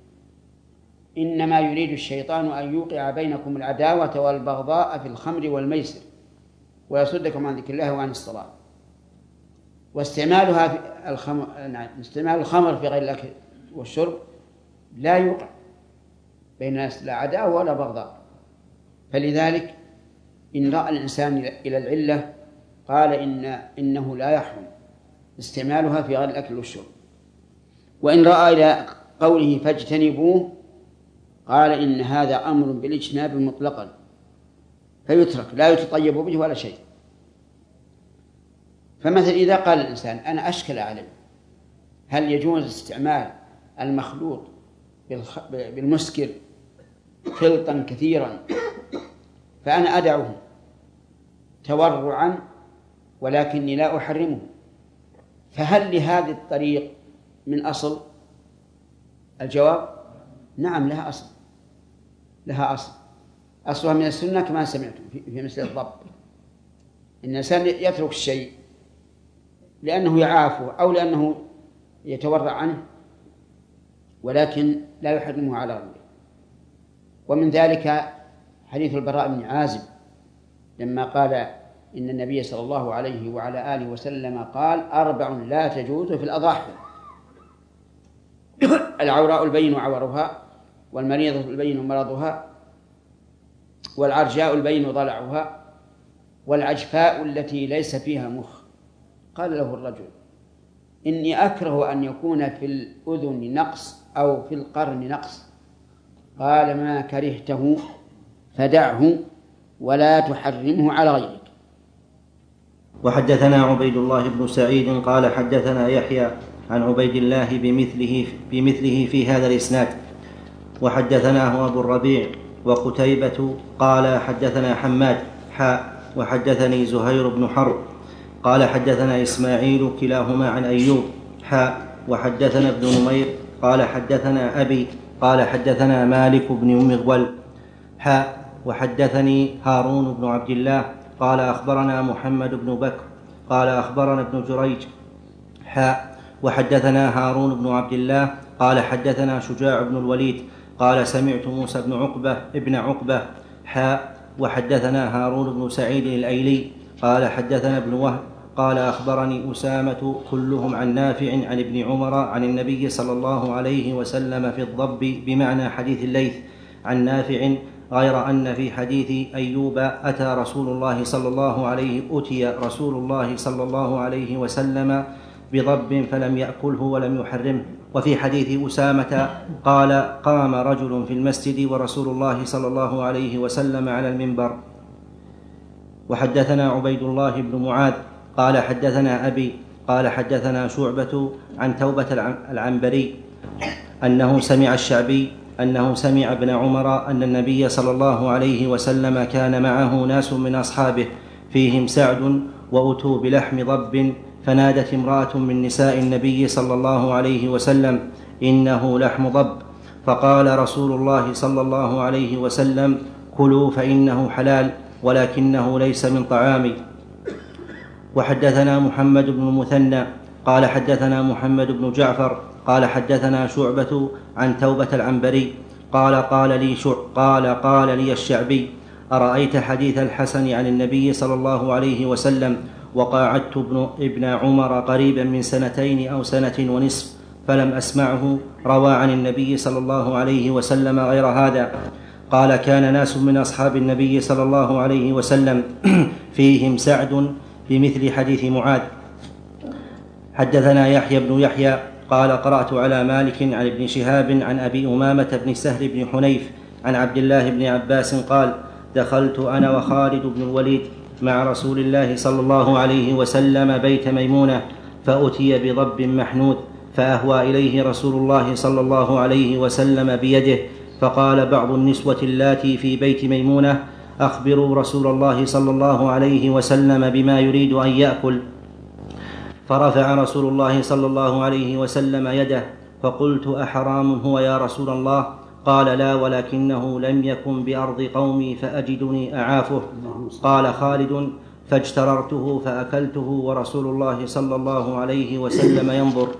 إنما يريد الشيطان أن يوقع بينكم العداوة والبغضاء في الخمر والميسر ويصدكم عن ذكر الله وعن الصلاة. واستعمالها في الخمر، استعمال الخمر في غير الأكل والشرب لا يوقع بين الناس لا عداوة ولا بغضاء. فلذلك إن رأى الإنسان إلى العلة قال إن إنه لا يحرم استعمالها في غير الأكل والشرب، وإن رأى إلى قوله فاجتنبوه قال إن هذا أمر بالاجتناب مطلقا فيترك لا يتطيب به ولا شيء. فمثل إذا قال الإنسان أنا أشكل عليه هل يجوز استعمال المخلوط بالمسكر خلطا كثيرا فأنا أدعه تورعا ولكني لا أحرمه، فهل لهذه الطريق من أصل؟ الجواب نعم لها أصل، لها أصل، أصلها من السنة كما سمعتم في مثل الضبط. إن الإنسان يترك الشيء لأنه يعافه أو لأنه يتورع عنه، ولكن لا يحرمه على غيره. ومن ذلك حديث البراء بن عازب لما قال إن النبي صلى الله عليه وعلى آله وسلم قال: أربع لا تجوز في الأضاحي: العوراء البين عورها، والمريضة البين مرضها، والعرجاء البين ضلعها، والعجفاء التي ليس فيها مخ. قال له الرجل: إني أكره أن يكون في الأذن نقص أو في القرن نقص. قال: ما كرهته فدعه ولا تحرمه على غيرك. وحدثنا عبيد الله بن سعيد قال حدثنا يحيى عن عبيد الله بمثله, بمثله في هذا الإسناد. وحدثناه أبو الربيع وقتيبة قال حدثنا حماد حاء وحدثني زهير بن حرب قال حدثنا إسماعيل كلاهما عن أيوب حاء وحدثنا ابن نمير قال حدثنا أبي قال حدثنا مالك بن مغول حاء وحدثني هارون بن عبد الله قال أخبرنا محمد بن بكر قال أخبرنا ابن جريج حاء وحدثنا هارون بن عبد الله قال حدثنا شجاع بن الوليد قال سمعت موسى بن عقبة ابن عقبة حاء وحدثنا هارون بن سعيد الأيلي قال حدثنا ابن وهب قال أخبرني أسامة كلهم عن نافع عن ابن عمر عن النبي صلى الله عليه وسلم في الضب بمعنى حديث الليث عن نافع، غير أن في حديث أيوب أتى رسول الله صلى الله عليه أتي رسول الله صلى الله عليه وسلم بضب فلم يأكله ولم يحرمه. وفي حديث أسامة قال قام رجل في المسجد ورسول الله صلى الله عليه وسلم على المنبر. وحدثنا عبيد الله بن معاذ قال حدثنا أبي قال حدثنا شعبة عن توبة العنبري أنه سمع الشعبي أنه سمع ابن عمر أن النبي صلى الله عليه وسلم كان معه ناس من أصحابه فيهم سعد وأتوا بلحم ضب، فنادت امرأة من نساء النبي صلى الله عليه وسلم إنه لحم ضب، فقال رسول الله صلى الله عليه وسلم كلوا فإنه حلال ولكنه ليس من طعامي. وحدثنا محمد بن المثنى قال حدثنا محمد بن جعفر قال حدثنا شعبة عن توبة العنبري قال قال لي شع قال قال لي الشعبي أرأيت حديث الحسن عن النبي صلى الله عليه وسلم وقاعدت ابن, ابن عمر قريبا من سنتين أو سنة ونصف فلم أسمعه روى عن النبي صلى الله عليه وسلم غير هذا. قال كان ناس من أصحاب النبي صلى الله عليه وسلم فيهم سعد بمثل حديث معاذ. حدثنا يحيى بن يحيى قال قرأت على مالك عن ابن شهاب عن أبي أمامة بن سهل بن حنيف عن عبد الله بن عباس قال دخلت أنا وخالد بن الوليد مع رسول الله صلى الله عليه وسلم بيت ميمونة فأتي بضب محنوذ فأهوى إليه رسول الله صلى الله عليه وسلم بيده، فقال بعض النسوة اللاتي في بيت ميمونة أخبروا رسول الله صلى الله عليه وسلم بما يريد أن يأكل، فرفع رسول الله صلى الله عليه وسلم يده فقلت أحرام هو يا رسول الله؟ قال لا ولكنه لم يكن بأرض قومي فأجدني أعافه. قال خالد فاجتررته فأكلته ورسول الله صلى الله عليه وسلم ينظر.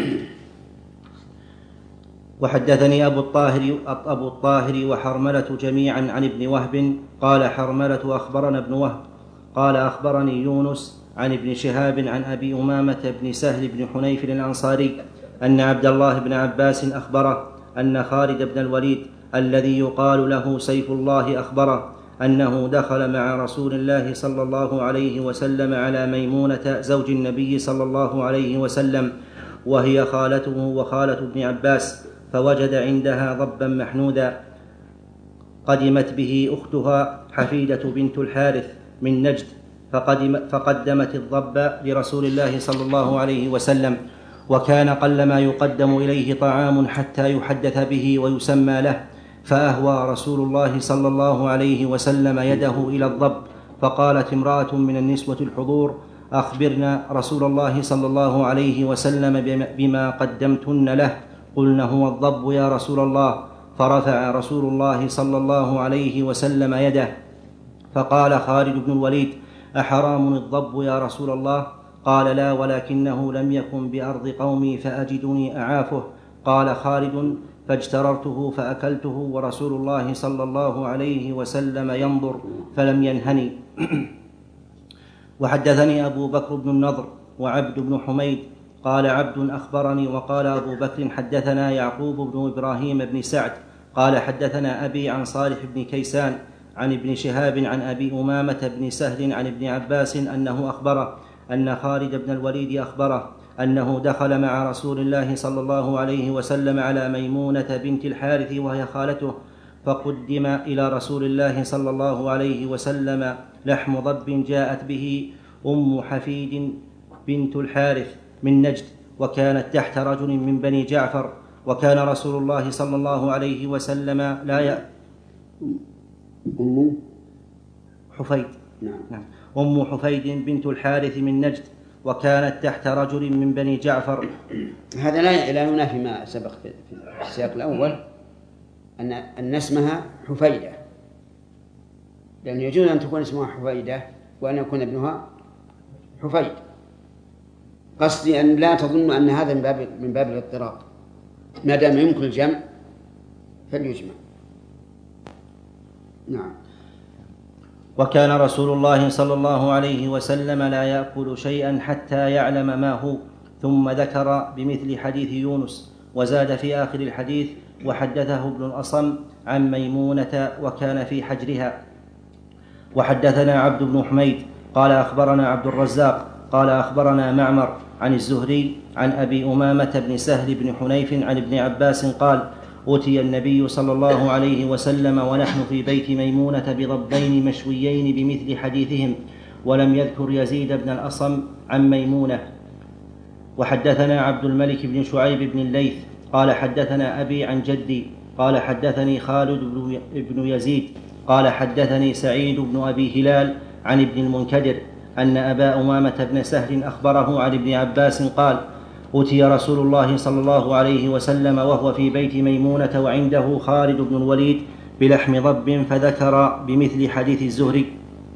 وحدثني أبو الطاهر, أبو الطاهر وحرملة جميعا عن ابن وهب قال حرملة أخبرنا ابن وهب قال أخبرني يونس عن ابن شهاب عن أبي أمامة بن سهل بن حنيف الأنصاري أن عبد الله بن عباس أخبره أن خالد بن الوليد الذي يقال له سيف الله أخبره أنه دخل مع رسول الله صلى الله عليه وسلم على ميمونة زوج النبي صلى الله عليه وسلم وهي خالته وخالة ابن عباس، فوجد عندها ضبا محنوذا قدمت به أختها حفيدة بنت الحارث من نجد، فقدم فقدمت الضب لرسول الله صلى الله عليه وسلم، وكان قلما يقدم إليه طعام حتى يحدث به ويسمى له، فأهوى رسول الله صلى الله عليه وسلم يده إلى الضب، فقالت امرأة من النسوة الحضور أخبرنا رسول الله صلى الله عليه وسلم بما قدمتن له. قلنا هو الضب يا رسول الله. فرفع رسول الله صلى الله عليه وسلم يده فقال خالد بن الوليد: أحرام الضب يا رسول الله؟ قال: لا، ولكنه لم يكن بأرض قومي فأجدني أعافه. قال خالد: فاجتررته فأكلته ورسول الله صلى الله عليه وسلم ينظر فلم ينهني. وحدثني أبو بكر بن النضر وعبد بن حميد قال عبد أخبرني، وقال أبو بكر حدثنا يعقوب بن إبراهيم بن سعد قال حدثنا أبي عن صالح بن كيسان عن ابن شهاب عن أبي أمامة بن سهل عن ابن عباس أنه أخبره أن خالد بن الوليد أخبره أنه دخل مع رسول الله صلى الله عليه وسلم على ميمونة بنت الحارث وهي خالته، فقدم إلى رسول الله صلى الله عليه وسلم لحم ضب جاءت به أم حفيد بنت الحارث من نجد، وكانت تحت رجل من بني جعفر، وكان رسول الله صلى الله عليه وسلم لا ي... أم حفيد نعم. نعم. أم حفيد بنت الحارث من نجد، وكانت تحت رجل من بني جعفر. هذا لا لا ينافي ما سبق في السياق الأول أن أن اسمها حفيدة، لأن يجوز أن تكون اسمها حفيدة وأن يكون ابنها حفيد. قصدي أن لا تظن أن هذا من باب من باب الاضطراب، ما دام يمكن الجمع فليجمع. نعم. وكان رسول الله صلى الله عليه وسلم لا يأكل شيئا حتى يعلم ما هو، ثم ذكر بمثل حديث يونس، وزاد في آخر الحديث: وحدثه ابن الأصم عن ميمونة وكان في حجرها. وحدثنا عبد بن حميد قال أخبرنا عبد الرزاق قال أخبرنا معمر عن الزهري عن أبي أمامة بن سهل بن حنيف عن ابن عباس قال: أتي النبي صلى الله عليه وسلم ونحن في بيت ميمونة بضبين مشويين بمثل حديثهم، ولم يذكر يزيد بن الأصم عن ميمونة. وحدثنا عبد الملك بن شعيب بن الليث قال حدثنا أبي عن جدي قال حدثني خالد بن يزيد قال حدثني سعيد بن أبي هلال عن ابن المنكدر أن أبا أمامة بن سهل أخبره عن ابن عباس قال: أتي رسول الله صلى الله عليه وسلم وهو في بيت ميمونة وعنده خالد بن الوليد بلحم ضب، فذكر بمثل حديث الزهري.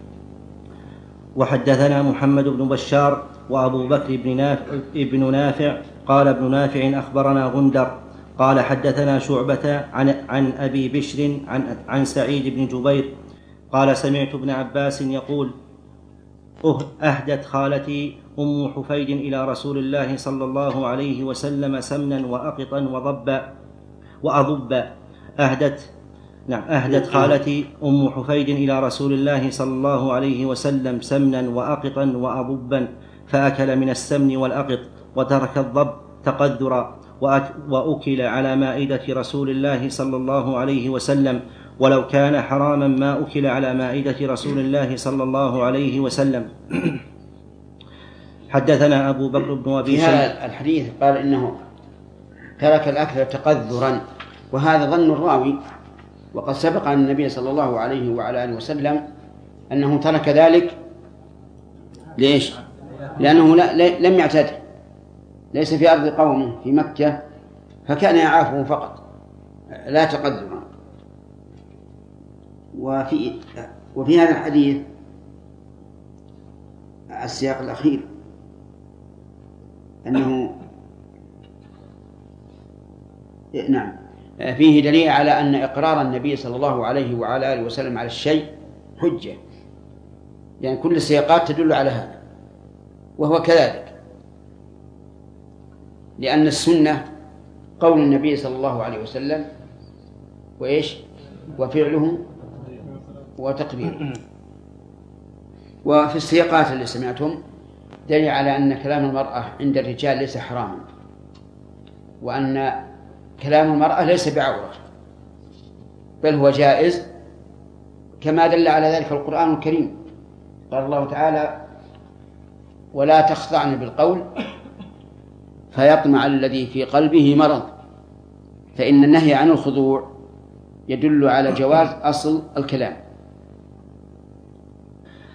وحدثنا محمد بن بشار وأبو بكر بن نافع, ابن نافع قال ابن نافع أخبرنا غندر قال حدثنا شعبة عن, عن أبي بشر عن, عن سعيد بن جبير قال: سمعت ابن عباس يقول: أهدت خالتي أم حفيد إلى رسول الله صلى الله عليه وسلم سمنا وأقطا وضبا وأضبا. أهدت نعم أهدت خالتي أم حفيد إلى رسول الله صلى الله عليه وسلم سمنا وأقطا وأضبا، فأكل من السمن والأقط وترك الضب تقذرا، وأكل على مائدة رسول الله صلى الله عليه وسلم، ولو كان حراما ما أكل على مائدة رسول الله صلى الله عليه وسلم. حدثنا أبو بكر بن أبي شيبة. في هذا الحديث قال إنه ترك الأكل تقذرا، وهذا ظن الراوي، وقد سبق أن النبي صلى الله عليه وعلى آله وسلم أنه ترك ذلك. ليش؟ لأنه لا لم يعتد، ليس في أرض قومه في مكة، فكان يعافه فقط لا تقذرا. وفي وفي هذا الحديث السياق الأخير أنه نعم فيه دليل على أن إقرار النبي صلى الله عليه وعلى آله وسلم على الشيء حجة، يعني كل السياقات تدل على هذا، وهو كذلك، لأن السنة قول النبي صلى الله عليه وسلم وإيش وفعله وتقريره. وفي السياقات اللي سمعتم دليل على أن كلام المرأة عند الرجال ليس حراما، وأن كلام المرأة ليس بعورة، بل هو جائز، كما دل على ذلك القرآن الكريم. قال الله تعالى: ولا تخضعن بالقول فيطمع الذي في قلبه مرض، فإن النهي عن الخضوع يدل على جواز أصل الكلام.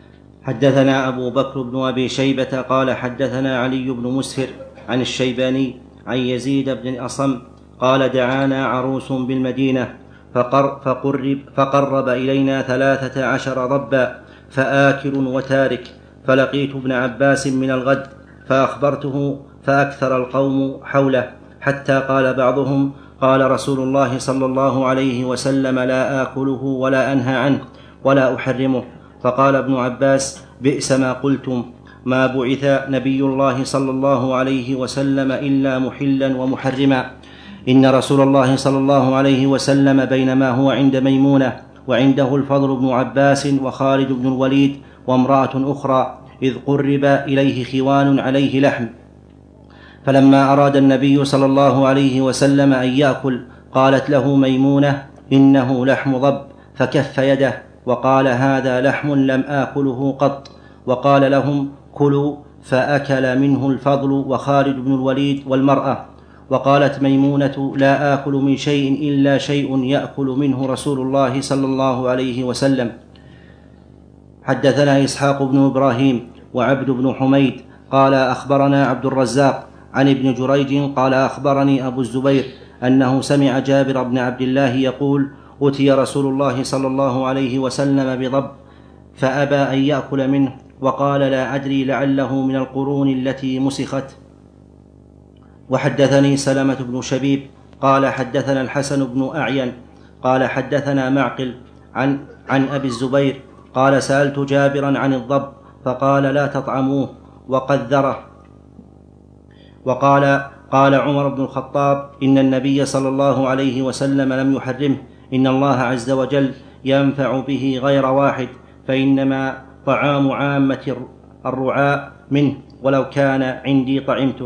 حدثنا أبو بكر بن أبي شيبة قال حدثنا علي بن مسهر عن الشيباني عن يزيد بن الأصم قال دعانا عروس بالمدينة فقر فقرب, فقرب إلينا ثلاثة عشر ضبا فآكل وتارك، فلقيت ابن عباس من الغد فأخبرته فأكثر القوم حوله، حتى قال بعضهم قال رسول الله صلى الله عليه وسلم لا آكله ولا أنهى عنه ولا أحرمه. فقال ابن عباس بئس ما قلتم، ما بعث نبي الله صلى الله عليه وسلم إلا محلا ومحرما. إن رسول الله صلى الله عليه وسلم بينما هو عند ميمونة وعنده الفضل بن عباس وخالد بن الوليد وامرأة أخرى إذ قرب إليه خوان عليه لحم، فلما أراد النبي صلى الله عليه وسلم أن يأكل قالت له ميمونة إنه لحم ضب، فكف يده وقال هذا لحم لم آكله قط، وقال لهم كلوا، فأكل منه الفضل وخالد بن الوليد والمرأة. وقالت ميمونة لا آكل من شيء إلا شيء يأكل منه رسول الله صلى الله عليه وسلم. حدثنا إسحاق بن إبراهيم وعبد بن حميد قال أخبرنا عبد الرزاق عن ابن جريج قال أخبرني أبو الزبير أنه سمع جابر بن عبد الله يقول أتي رسول الله صلى الله عليه وسلم بضب فأبى أن يأكل منه، وقال لا أدري لعله من القرون التي مسخت. وحدثني سلمة بن شبيب قال حدثنا الحسن بن أعين قال حدثنا معقل عن, عن أبي الزبير قال سألت جابرا عن الضب فقال لا تطعموه وقذره. وقال قال عمر بن الخطاب إن النبي صلى الله عليه وسلم لم يحرمه، إن الله عز وجل ينفع به غير واحد، فإنما طعام عامة الرعاء منه، ولو كان عندي طعمته.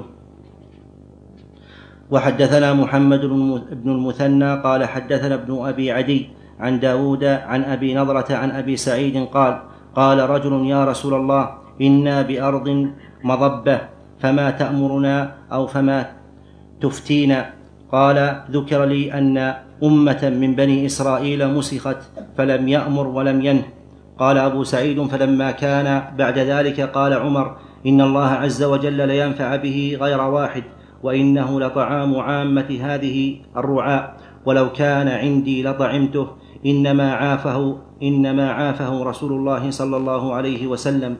وحدثنا محمد بن المثنى قال حدثنا ابن أبي عدي عن داود عن أبي نضرة عن أبي سعيد قال قال رجل يا رسول الله إنا بأرض مضبة فما تأمرنا أو فما تفتينا؟ قال ذكر لي أن أمة من بني إسرائيل مسخت فلم يأمر ولم ينه. قال أبو سعيد فلما كان بعد ذلك قال عمر إن الله عز وجل لينفع به غير واحد، وإنه لطعام عامة هذه الرعاء، ولو كان عندي لطعمته، إنما عافه إنما عافه رسول الله صلى الله عليه وسلم.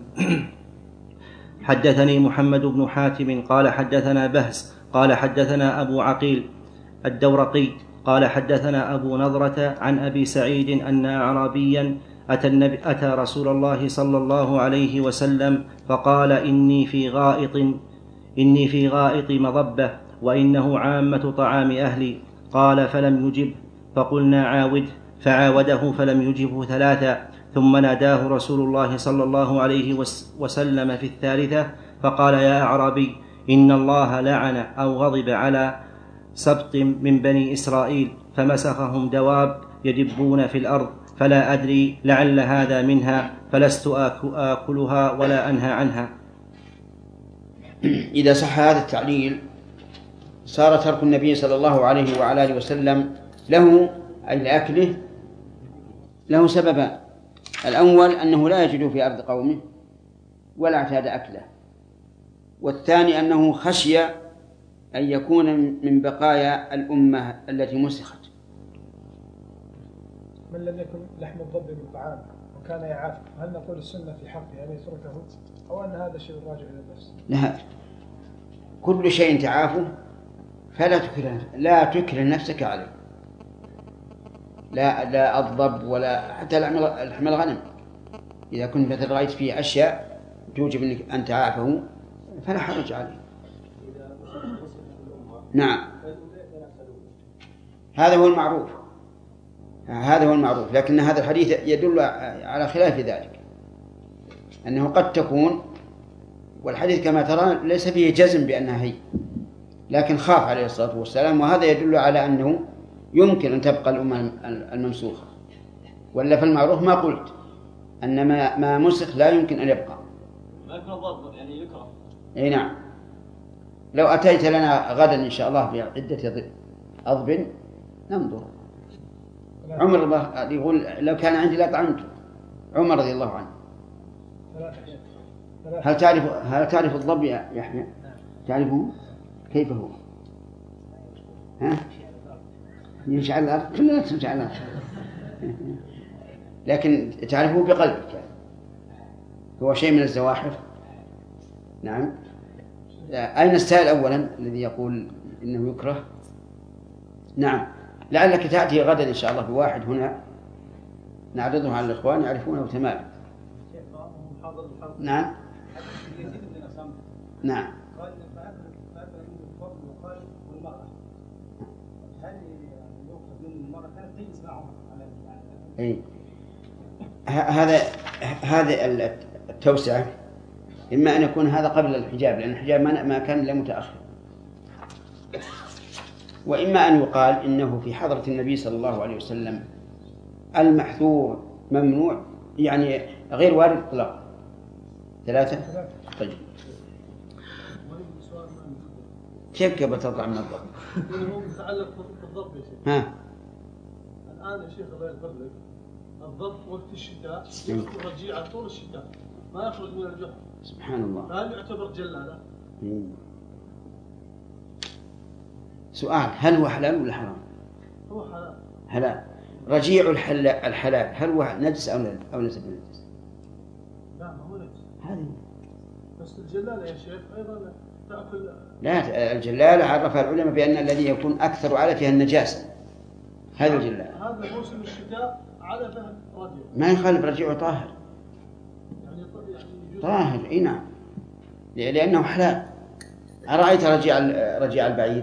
حدثني محمد بن حاتم قال حدثنا بهز قال حدثنا أبو عقيل الدورقي قال حدثنا أبو نضرة عن أبي سعيد أن أعرابيا أتى, النبي أتى رسول الله صلى الله عليه وسلم فقال إني في غائط إني في غائط مضبة وإنه عامة طعام أهلي. قال فلم يجب، فقلنا عاوده، فعاوده فلم يجبه ثلاثا، ثم ناداه رسول الله صلى الله عليه وسلم في الثالثة فقال يا أعرابي إن الله لعن أو غضب على سبط من بني إسرائيل فمسخهم دواب يدبون في الأرض، فلا أدري لعل هذا منها، فلست آكلها ولا أنهى عنها. إذا صح هذا التعليل صار ترك النبي صلى الله عليه وعلى آله وسلم له أي لأكله له سببان: الأول أنه لا يجد في أرض قومه ولا اعتاد أكله، والثاني أنه خشي أن يكون من بقايا الأمة التي مسخت. من لم يكن لحم الضب من طعام وكان يعافى، هل نقول السنة في حقه أن يتركه أو أن هذا شيء راجع إلى النفس؟ لا، كل شيء تعافه فلا تكره لا تكره نفسك عليه، لا لا الضب ولا حتى لحم الغنم، إذا كنت مثل رأيت فيه أشياء توجب أنك أن تعافه فلا حرج عليه. نعم، هذا هو المعروف هذا هو المعروف لكن هذا الحديث يدل على خلاف ذلك، أنه قد تكون، والحديث كما ترى ليس فيه جزم بأنها هي، لكن خاف عليه الصلاة والسلام، وهذا يدل على أنه يمكن أن تبقى الأمة الممسوخة، ولا فالمعروف ما قلت أن ما, ما مسخ لا يمكن أن يبقى. ما يكون الضب يعني يكره. أي نعم، لو أتيت لنا غدا إن شاء الله بعدة أضب ننظر. عمر يقول لو كان عندي لا طعمته، عمر رضي الله عنه. هل تعرف هل تعرف الضب يا يحيى؟ تعرفه؟ كيف هو؟ ها؟ يمشي على الأرض، كلنا تمشي على الأرض، لكن تعرفه بقلبك. هو شيء من الزواحف. نعم. أين السائل أولا الذي يقول إنه يكره؟ نعم، لعلك تأتي غدا إن شاء الله بواحد هنا نعرضه على الإخوان يعرفونه تماما. نعم نعم. أي هذا هذا التوسعة إما أن يكون هذا قبل الحجاب، لأن الحجاب ما كان إلا متأخر، وإما أن يقال إنه في حضرة النبي صلى الله عليه وسلم المحذور ممنوع، يعني غير وارد إطلاقا. ثلاثة. طيب كيف قبل تطلع من الضب؟ هو متعلق بالضب يا شيخ. ها الآن يا شيخ الله يغفر لك، الضب وقت الشتاء يأكل رجيع طول الشتاء ما يخرج من الجحر. سبحان الله. فهل يعتبر جلالة؟ سؤال: هل هو حلال ولا حرام؟ هو حلال. حلال. رجيع الحلال الحلال هل هو نجس أو لا أو ليس بنجس؟ لا ما هو نجس. هذه بس الجلالة يا شيخ أيضا تأكل. لا، الجلالة عرفها العلماء بأن الذي يكون أكثر على فيها النجاسة هذا الجلالة. هذا موسم الشتاء على فهم رجيع. ما يخالف رجيع طاهر. يعني يعني طاهر اي نعم، لأنه حلال. أرأيت رجيع رجيع البعير؟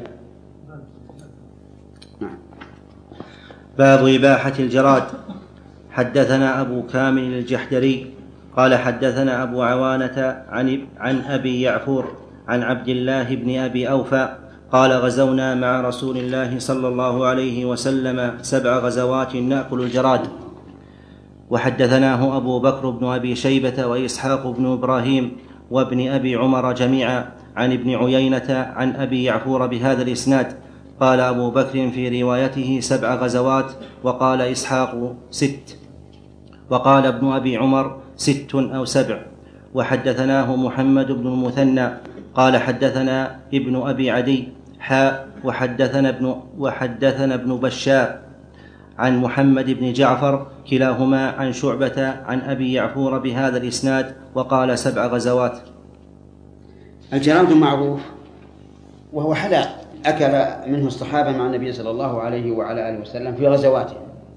نعم. باب إباحة الجراد. حدثنا أبو كامل الجحدري قال حدثنا أبو عوانة عن عن أبي يعفور عن عبد الله بن أبي أوفى قال غزونا مع رسول الله صلى الله عليه وسلم سبع غزوات نأكل الجراد. وحدثناه أبو بكر بن أبي شيبة وإسحاق بن إبراهيم وابن أبي عمر جميعا عن ابن عيينة عن أبي يعفور بهذا الإسناد. قال أبو بكر في روايته سبع غزوات، وقال إسحاق ست، وقال ابن أبي عمر ست أو سبع. وحدثناه محمد بن المثنى قال حدثنا ابن أبي عدي حاء وحدثنا ابن, وحدثنا ابن بشار عن محمد بن جعفر كلاهما عن شعبة عن أبي يعفور بهذا الإسناد وقال سبع غزوات. الجراد معروف وهو حلال، أكل منه الصحابة مع النبي صلى الله عليه وعلى آله وسلم في غزواته،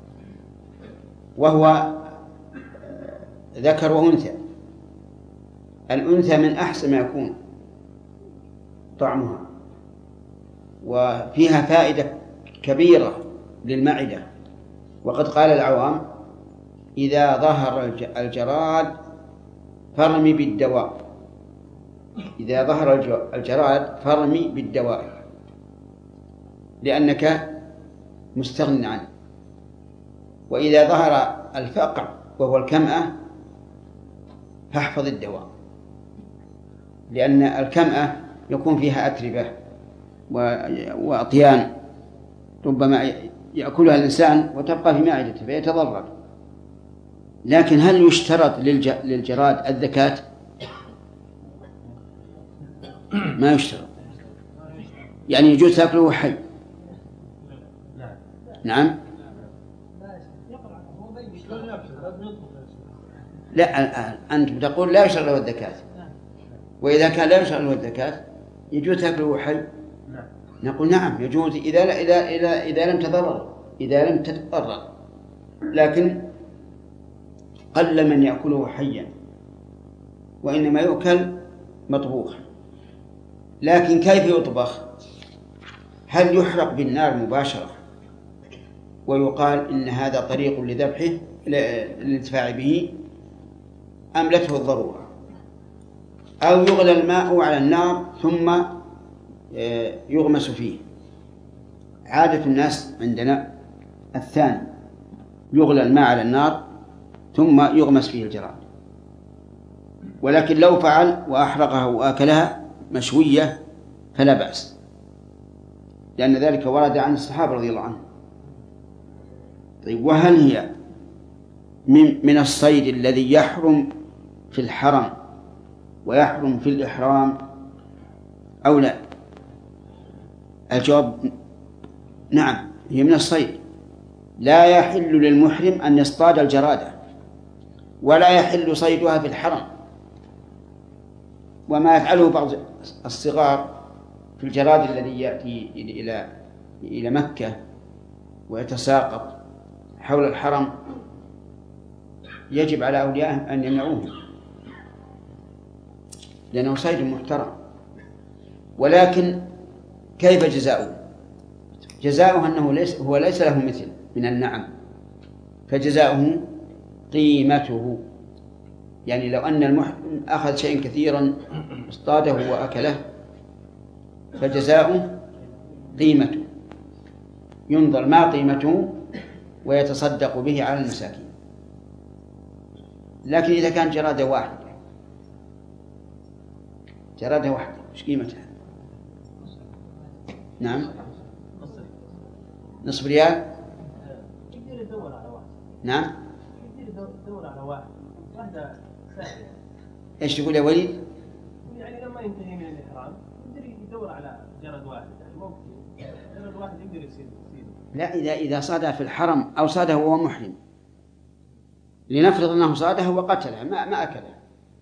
وهو ذكر وأنثى. الأنثى من أحسن ما يكون طعمها، وفيها فائدة كبيرة للمعدة. وقد قال العوام: إذا ظهر الجراد فارمي بالدواء، إذا ظهر الجراد فارمي بالدواء لأنك مستغن عنه. وإذا ظهر الفقع وهو الكمأة فاحفظ الدواء، لأن الكمأة يكون فيها أتربة وأطيان ربما يأكلها الإنسان وتبقى في معدته فيتضرر. لكن هل يشترط للجراد الذكاة؟ ما يشترط، يعني يجوز تأكله حي. نعم. لا، أنت تقول لا يشترط له الذكاة، وإذا كان لا يشترط له الذكاة يجوز تأكله حي. نقول نعم يجوز إذا لا إذا إذا إذا لم تضرر إذا لم تتضرر، لكن قل من يأكله حيا، وإنما يؤكل مطبوخ. لكن كيف يطبخ؟ هل يحرق بالنار مباشرة ويقال إن هذا طريق لذبحه للانتفاع به، أم لته الضرورة، أو يغلى الماء على النار ثم يغمس فيه؟ عادة الناس عندنا الثاني، يغلى الماء على النار ثم يغمس فيه الجراد. ولكن لو فعل وأحرقها وآكلها مشوية فلا بأس، لأن ذلك ورد عن الصحابة رضي الله عنهم. طيب، وهل هي من الصيد الذي يحرم في الحرم ويحرم في الإحرام أو لا؟ الجواب نعم، هي من الصيد. لا يحل للمحرم أن يصطاد الجرادة، ولا يحل صيدها في الحرم. وما يفعله بعض الصغار في الجراد الذي يأتي إلى إلى مكة ويتساقط حول الحرم يجب على أوليائهم أن يمنعوه، لأنه صيد محترم. ولكن كيف جزاؤه؟ جزاؤه أنه ليس هو ليس له مثل من النعم، فجزاؤه قيمته. يعني لو أن المحرم أخذ شيء كثيرا اصطاده وأكله فجزاؤه قيمته، ينظر ما قيمته ويتصدق به على المساكين. لكن إذا كان جرادة واحدة جرادة واحدة إيش قيمتها؟ نعم نصف ريال. يقدر يدور على واحد. نعم يقدر يدور على واحد واحدة سهلة. إيش تقول يا وليد؟ يعني لما ينتهي من الإحرام يقدر يدور على جرد واحد، يعني ممكن جرد واحد يقدر يصيد. لا، إذا إذا صادها في الحرم أو صادها وهو محرم، لنفرض أنه صادها وقتلها ما ما أكلها،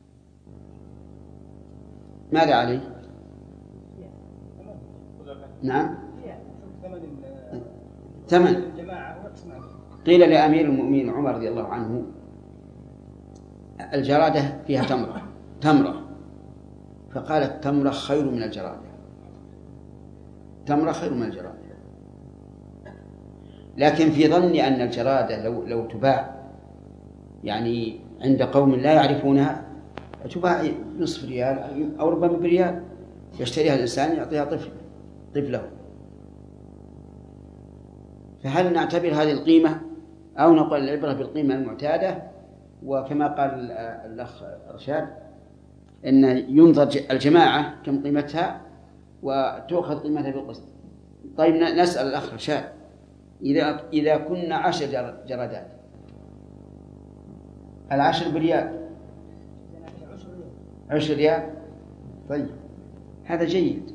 ماذا عليه؟ نعم ثمن. قيل لأمير المؤمنين عمر رضي الله عنه الجرادة فيها تمرة تمرة فقال التمرة خير من الجرادة، تمرة خير من الجرادة. لكن في ظني أن الجرادة لو لو تباع يعني عند قوم لا يعرفونها تباع نصف ريال أو ربما بريال، يشتريها الإنسان يعطيها طفل طفله. فهل نعتبر هذه القيمة أو نقول العبرة بالقيمة المعتادة؟ وكما قال الأخ رشاد إن ينظر الجماعة كم قيمتها وتأخذ قيمتها بالقسط. طيب نسأل الأخ رشاد، إذا إذا كنا عشر جرادات العشر بريال عشر ريال، طيب هذا جيد.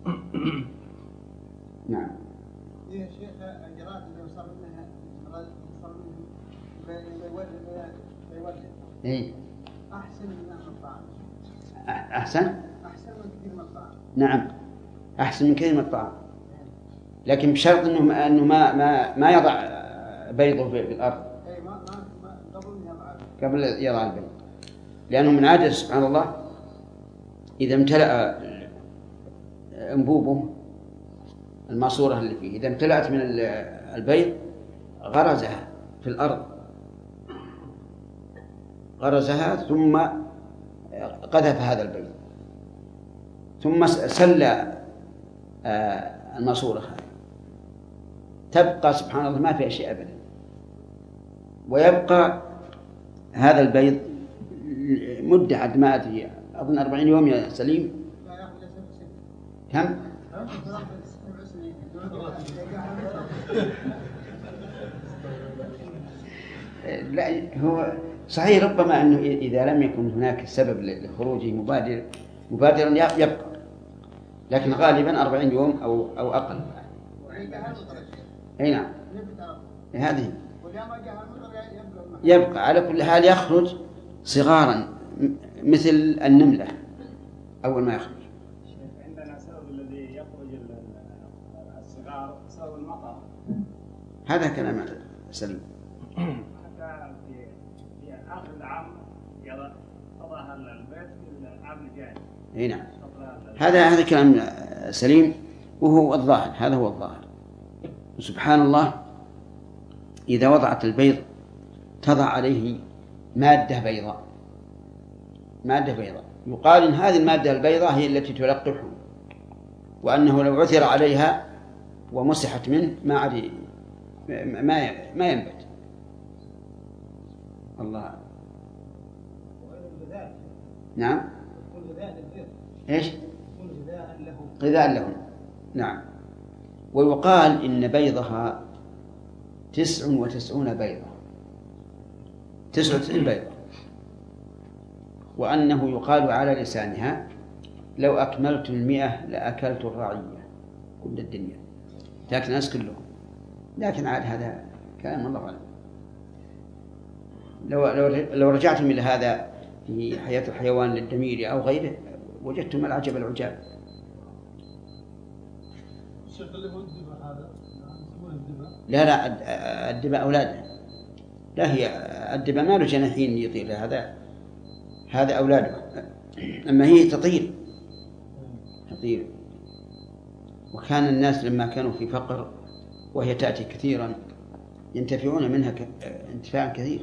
نعم. يا شيخ الجراد اللي صار منها صار منها بيولد إيه أحسن من الطعام. أحسن أحسن من كثير من الطعام. نعم أحسن من كثير من الطعام، لكن بشرط إنه إنه ما ما ما يضع بيضه في الأرض. إيه ما ما قبل يضع قبل يضع البيض، لأنه من عادة سبحان الله إذا امتلأ أنبوبه الماسورة اللي فيه إذا امتلأت من البيض غرزها في الأرض، غرزها ثم قذف هذا البيض ثم سل الماسورة تبقى سبحان الله ما فيها شيء أبدا، ويبقى هذا البيض مدة عد ما أدري أظن أربعين يوم يا سليم. كم؟ لا هو صحيح ربما أنه إذا لم يكن هناك سبب لخروجه مبادر مبادرا يبقى، لكن غالبا أربعين يوم أو أو أقل. أي نعم هذه يبقى على كل حال يخرج صغارا مثل النملة أول ما يخرج. عندنا سبب الذي يخرج الصغار سبب المطر. هذا كلام سليم. حتى في في آخر العام يضعها البيت في العام الجاي. أي نعم هذا هذا كلام سليم وهو الظاهر، هذا هو الظاهر. سبحان الله إذا وضعت البيض تضع عليه مادة بيضاء، مادة بيضاء يقال إن هذه المادة البيضاء هي التي تلقحه، وأنه لو عثر عليها ومسحت منه ما عاد ما ما ينبت. الله. نعم. إيش؟ غذاء لهم. نعم. ويقال إن بيضها تسع وتسعون بيضة، تسع وتسعين بيضة. وأنه يقال على لسانها لو أكملت المئة لأكلت الرعية كل الدنيا، لكن الناس كلهم. لكن عاد هذا كلام الله أعلم. لو لو رجعتم إلى هذا في حياة الحيوان للدميري أو غيره وجدتم العجب العجاب. لا لا الدباء أولاده، لا هي الدباء ما له جناحين يطير، هذا هذا أولاده، أما هي تطير تطير. وكان الناس لما كانوا في فقر وهي تأتي كثيرا ينتفعون منها انتفاعا كثير.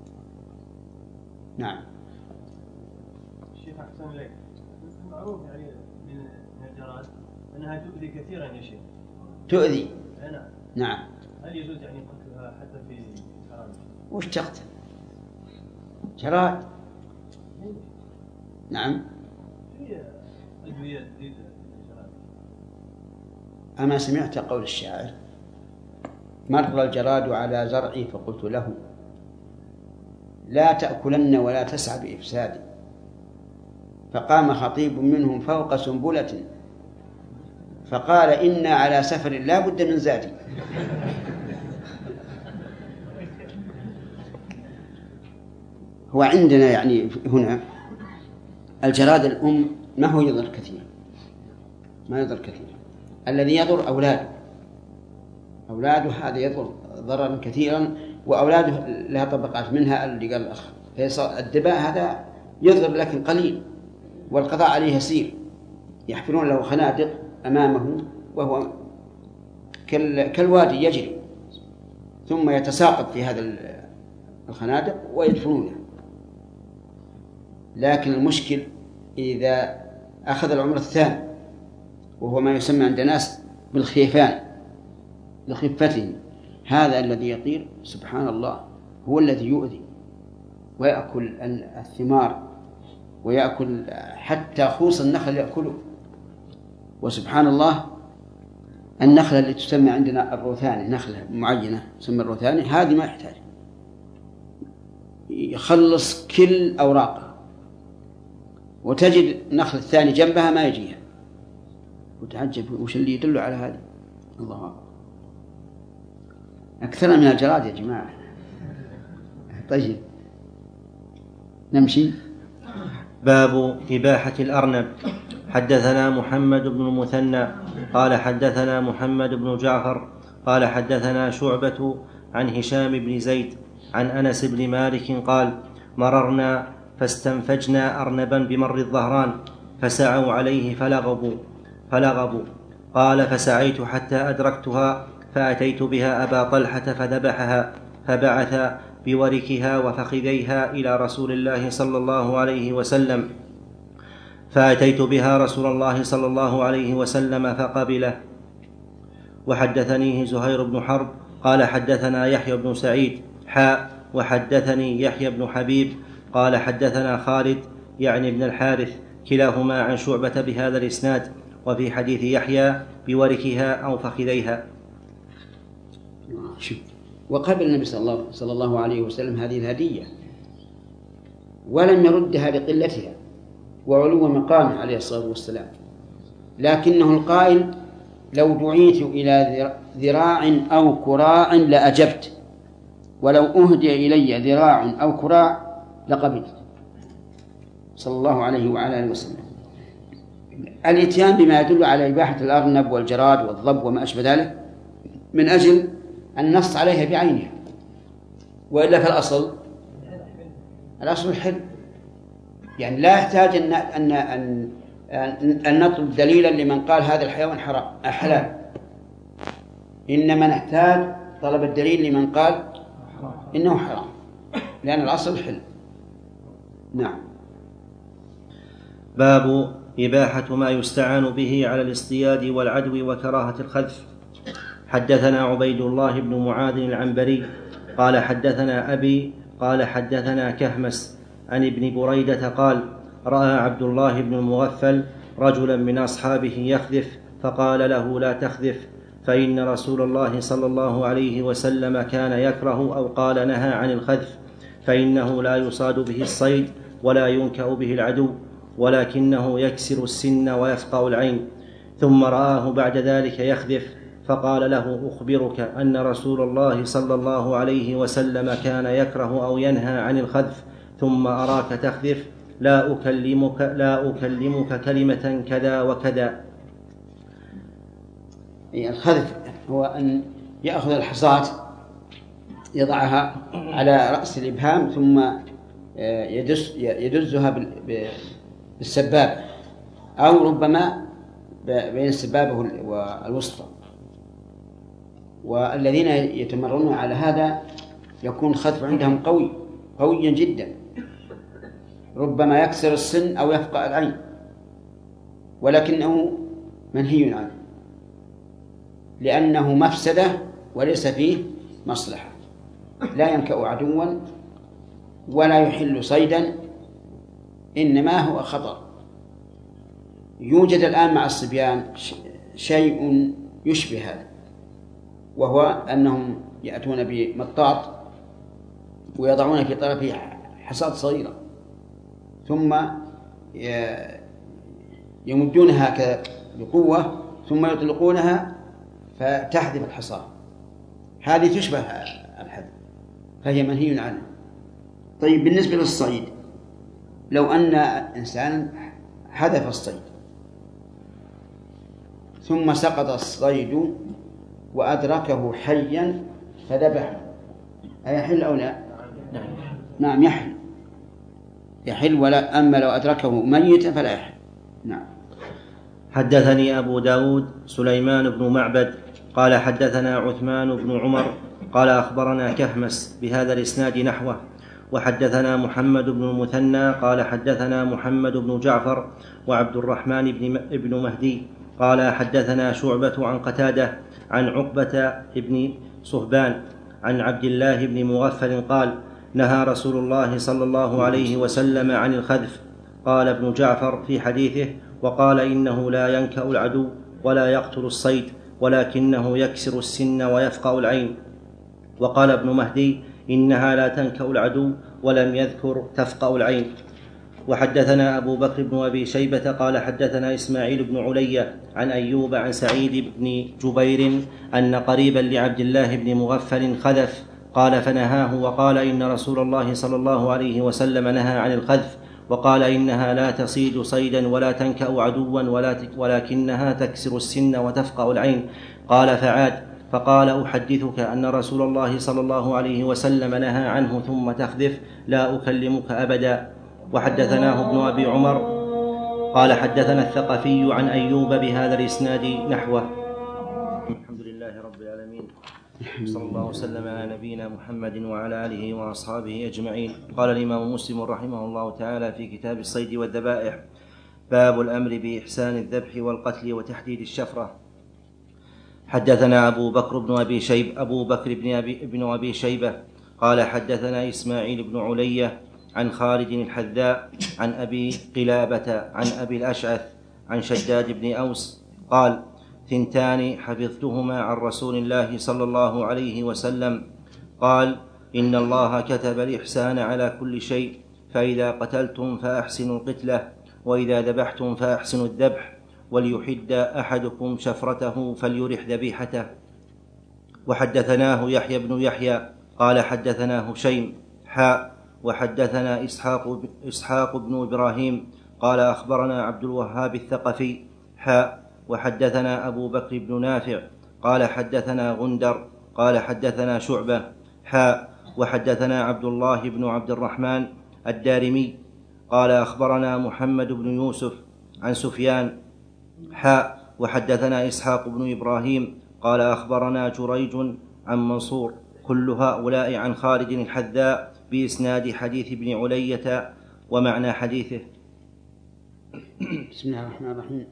نعم. الشيخ أحسن إليك، معروف يعني من الجراد أنها تؤذي كثيرا يا شيخ. تؤذي؟ نعم. نعم. هل يجوز يعني قتلها حتى في الحرام؟ وش تقتل؟ جراد. نعم. هي أدوية جديدة للجراد. أما سمعت قول الشاعر: مر الجراد على زرعي فقلت له لا تأكلن ولا تسعى بإفسادي، فقام خطيب منهم فوق سنبلة فقال إنا على سفر لا بد من زادي. هو عندنا يعني هنا الجراد الأم ما هو يضر كثير، ما يضر كثير، الذي يضر أولاده. أولاده هذا يضر ضررا كثيرا، وأولاده لها طبقات، منها اللي قال الأخ الدباء هذا يضر لكن قليل، والقضاء عليه يسير. يحفرون له خنادق أمامه وهو كالوادي يجري، ثم يتساقط في هذا الخنادق ويدفنونه. لكن المشكل إذا أخذ العمر الثاني، وهو ما يسمى عند الناس بالخيفان لخفته، هذا الذي يطير سبحان الله هو الذي يؤذي ويأكل الثمار ويأكل حتى خوص النخل يأكله. وسبحان الله النخلة اللي تسمى عندنا الروثاني، نخلة معينة تسمى الروثاني، هذه ما يحتاج، يخلص كل أوراقها، وتجد نخل الثاني جنبها ما يجيها، وتعجب وش اللي يدل على هذا. الله أكبر، أكثر من الجراد يا جماعة. طيب نمشي. باب إباحة الأرنب. حدثنا محمد بن المثنى قال حدثنا محمد بن جعفر قال حدثنا شعبة عن هشام بن زيد عن أنس بن مالك قال مررنا فاستنفجنا أرنبا بمر الظهران فسعوا عليه فلغبوا فلغبوا قال فسعيت حتى أدركتها فأتيت بها أبا طلحة فذبحها فبعث بوركها وفخذيها إلى رسول الله صلى الله عليه وسلم، فأتيت بها رسول الله صلى الله عليه وسلم فقبله. وحدثنيه زهير بن حرب قال حدثنا يحيى بن سعيد حاء وحدثني يحيى بن حبيب قال حدثنا خالد يعني بن الحارث كلاهما عن شعبة بهذا الإسناد، وفي حديث يحيى بوركها أو فخذيها. وقبل النبي صلى الله عليه وسلم هذه الهدية ولم يردها لقلتها وعلو مقامه عليه الصلاة والسلام، لكنه القائل لو دعيت إلى ذراع أو كراع لأجبت، ولو أهدي إلي ذراع أو كراع لقبلت، صلى الله عليه وعلى آله وسلم. الاتيان بما يدل على إباحة الأرنب والجراد والضب وما أشبه ذلك من أجل النص عليها بعينها، وإلا فالأصل الأصل الحل، يعني لا يحتاج أن أن أن أن نطلب دليلا لمن قال هذا الحيوان حرام حلال، إنما نحتاج طلب الدليل لمن قال إنه حرام، لأن الأصل الحل. نعم. باب إباحة ما يستعان به على الاصطياد والعدو وكراهة الخذف. حدثنا عبيد الله بن معاذ العنبري قال حدثنا أبي قال حدثنا كهمس عن ابن بريدة قال رأى عبد الله بن المغفل رجلا من أصحابه يخذف فقال له لا تخذف، فإن رسول الله صلى الله عليه وسلم كان يكره أو قال نهى عن الخذف، فإنه لا يصاد به الصيد ولا ينكأ به العدو، ولكنه يكسر السن ويفقأ العين. ثم رآه بعد ذلك يخذف، فقال له: أخبرك أن رسول الله صلى الله عليه وسلم كان يكره أو ينهى عن الخذف، ثم أراك تخذف، لا أكلمك, لا أكلمك كلمة كذا وكذا. الخذف هو أن يأخذ الحصاة يضعها على رأس الإبهام ثم يدس يدزها بالسبابة، أو ربما بين السبابة والوسطى. والذين يتمرنون على هذا يكون الخذف عندهم قوي قويا جدا، ربما يكسر السن أو يفقأ العين، ولكنه منهي عنه لأنه مفسدة وليس فيه مصلحة، لا ينكأ عدوا ولا يحل صيدا، إنما هو خطر. يوجد الآن مع الصبيان شيء يشبه هذا، وهو أنهم يأتون بمطاط ويضعون في طرفه حصاة صغيرة ثم يمدونها بقوة ثم يطلقونها فتحذف الحصاة. هذه تشبه الحذف فهي منهي عنها. طيب بالنسبة للصيد، لو أن إنسان حذف الصيد ثم سقط الصيد وأدركه حيا فذبحه، أيحل أو لا؟ نعم يحل يحل ولا أما لو أدركه ميتا فلا يحل. نعم. حدثني أبو داود سليمان بن معبد قال حدثنا عثمان بن عمر قال أخبرنا كهمس بهذا الإسناد نحوه. وحدثنا محمد بن المثنى قال حدثنا محمد بن جعفر وعبد الرحمن بن مهدي قال حدثنا شعبة عن قتادة عن عقبة بن صهبان عن عبد الله بن مغفل قال نهى رسول الله صلى الله عليه وسلم عن الخذف. قال ابن جعفر في حديثه: وقال إنه لا ينكأ العدو ولا يقتل الصيد، ولكنه يكسر السن ويفقأ العين. وقال ابن مهدي: إنها لا تنكأ العدو، ولم يذكر تفقأ العين. وحدثنا أبو بكر بن أبي شيبة قال حدثنا إسماعيل بن علي عن أيوب عن سعيد بن جبير أن قريبا لعبد الله بن مغفل خذف، قال فنهاه وقال إن رسول الله صلى الله عليه وسلم نهى عن الخذف، وقال إنها لا تصيد صيدا ولا تنكأ عدوا ولكنها تكسر السن وتفقأ العين. قال فعاد فقال أحدثك أن رسول الله صلى الله عليه وسلم نهى عنه ثم تخذف، لا أكلمك أبدا. وحدثناه ابن أبي عمر قال حدثنا الثقفي عن أيوب بهذا الإسناد نحوه. الحمد لله رب العالمين، صلى الله وسلم على نبينا محمد وعلى آله وأصحابه أجمعين. قال الإمام مسلم رحمه الله تعالى في كتاب الصيد والذبائح: باب الأمر بإحسان الذبح والقتل وتحديد الشفرة. حدثنا أبو بكر بن أبي شيب أبو بكر بن أبي, بن أبي شيبة قال حدثنا إسماعيل بن علية عن خالد الحذاء عن أبي قلابة عن أبي الأشعث عن شداد بن أوس قال: ثنتان حفظتهما عن رسول الله صلى الله عليه وسلم قال: إن الله كتب الإحسان على كل شيء، فإذا قتلتم فأحسنوا القتلة، وإذا ذبحتم فأحسنوا الذبح، وليحد أحدكم شفرته فليرح ذبيحته. وحدثناه يحيى بن يحيى قال حدثنا هشيم حاء وحدثنا إسحاق, إسحاق بن إبراهيم قال أخبرنا عبد الوهاب الثقفي حاء وحدثنا أبو بكر بن نافع قال حدثنا غندر قال حدثنا شعبة حاء وحدثنا عبد الله بن عبد الرحمن الدارمي قال أخبرنا محمد بن يوسف عن سفيان حاء وحدثنا إسحاق بن إبراهيم قال أخبرنا جريج عن منصور، كل هؤلاء عن خالد الحذاء بإسناد حديث ابن علية ومعنى حديثه. بسم الله الرحمن الرحيم.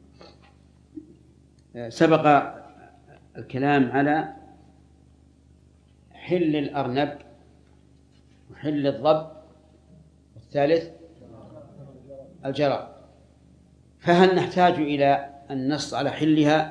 سبق الكلام على حل الأرنب وحل الضب، والثالث الجراد. فهل نحتاج إلى النص على حلها؟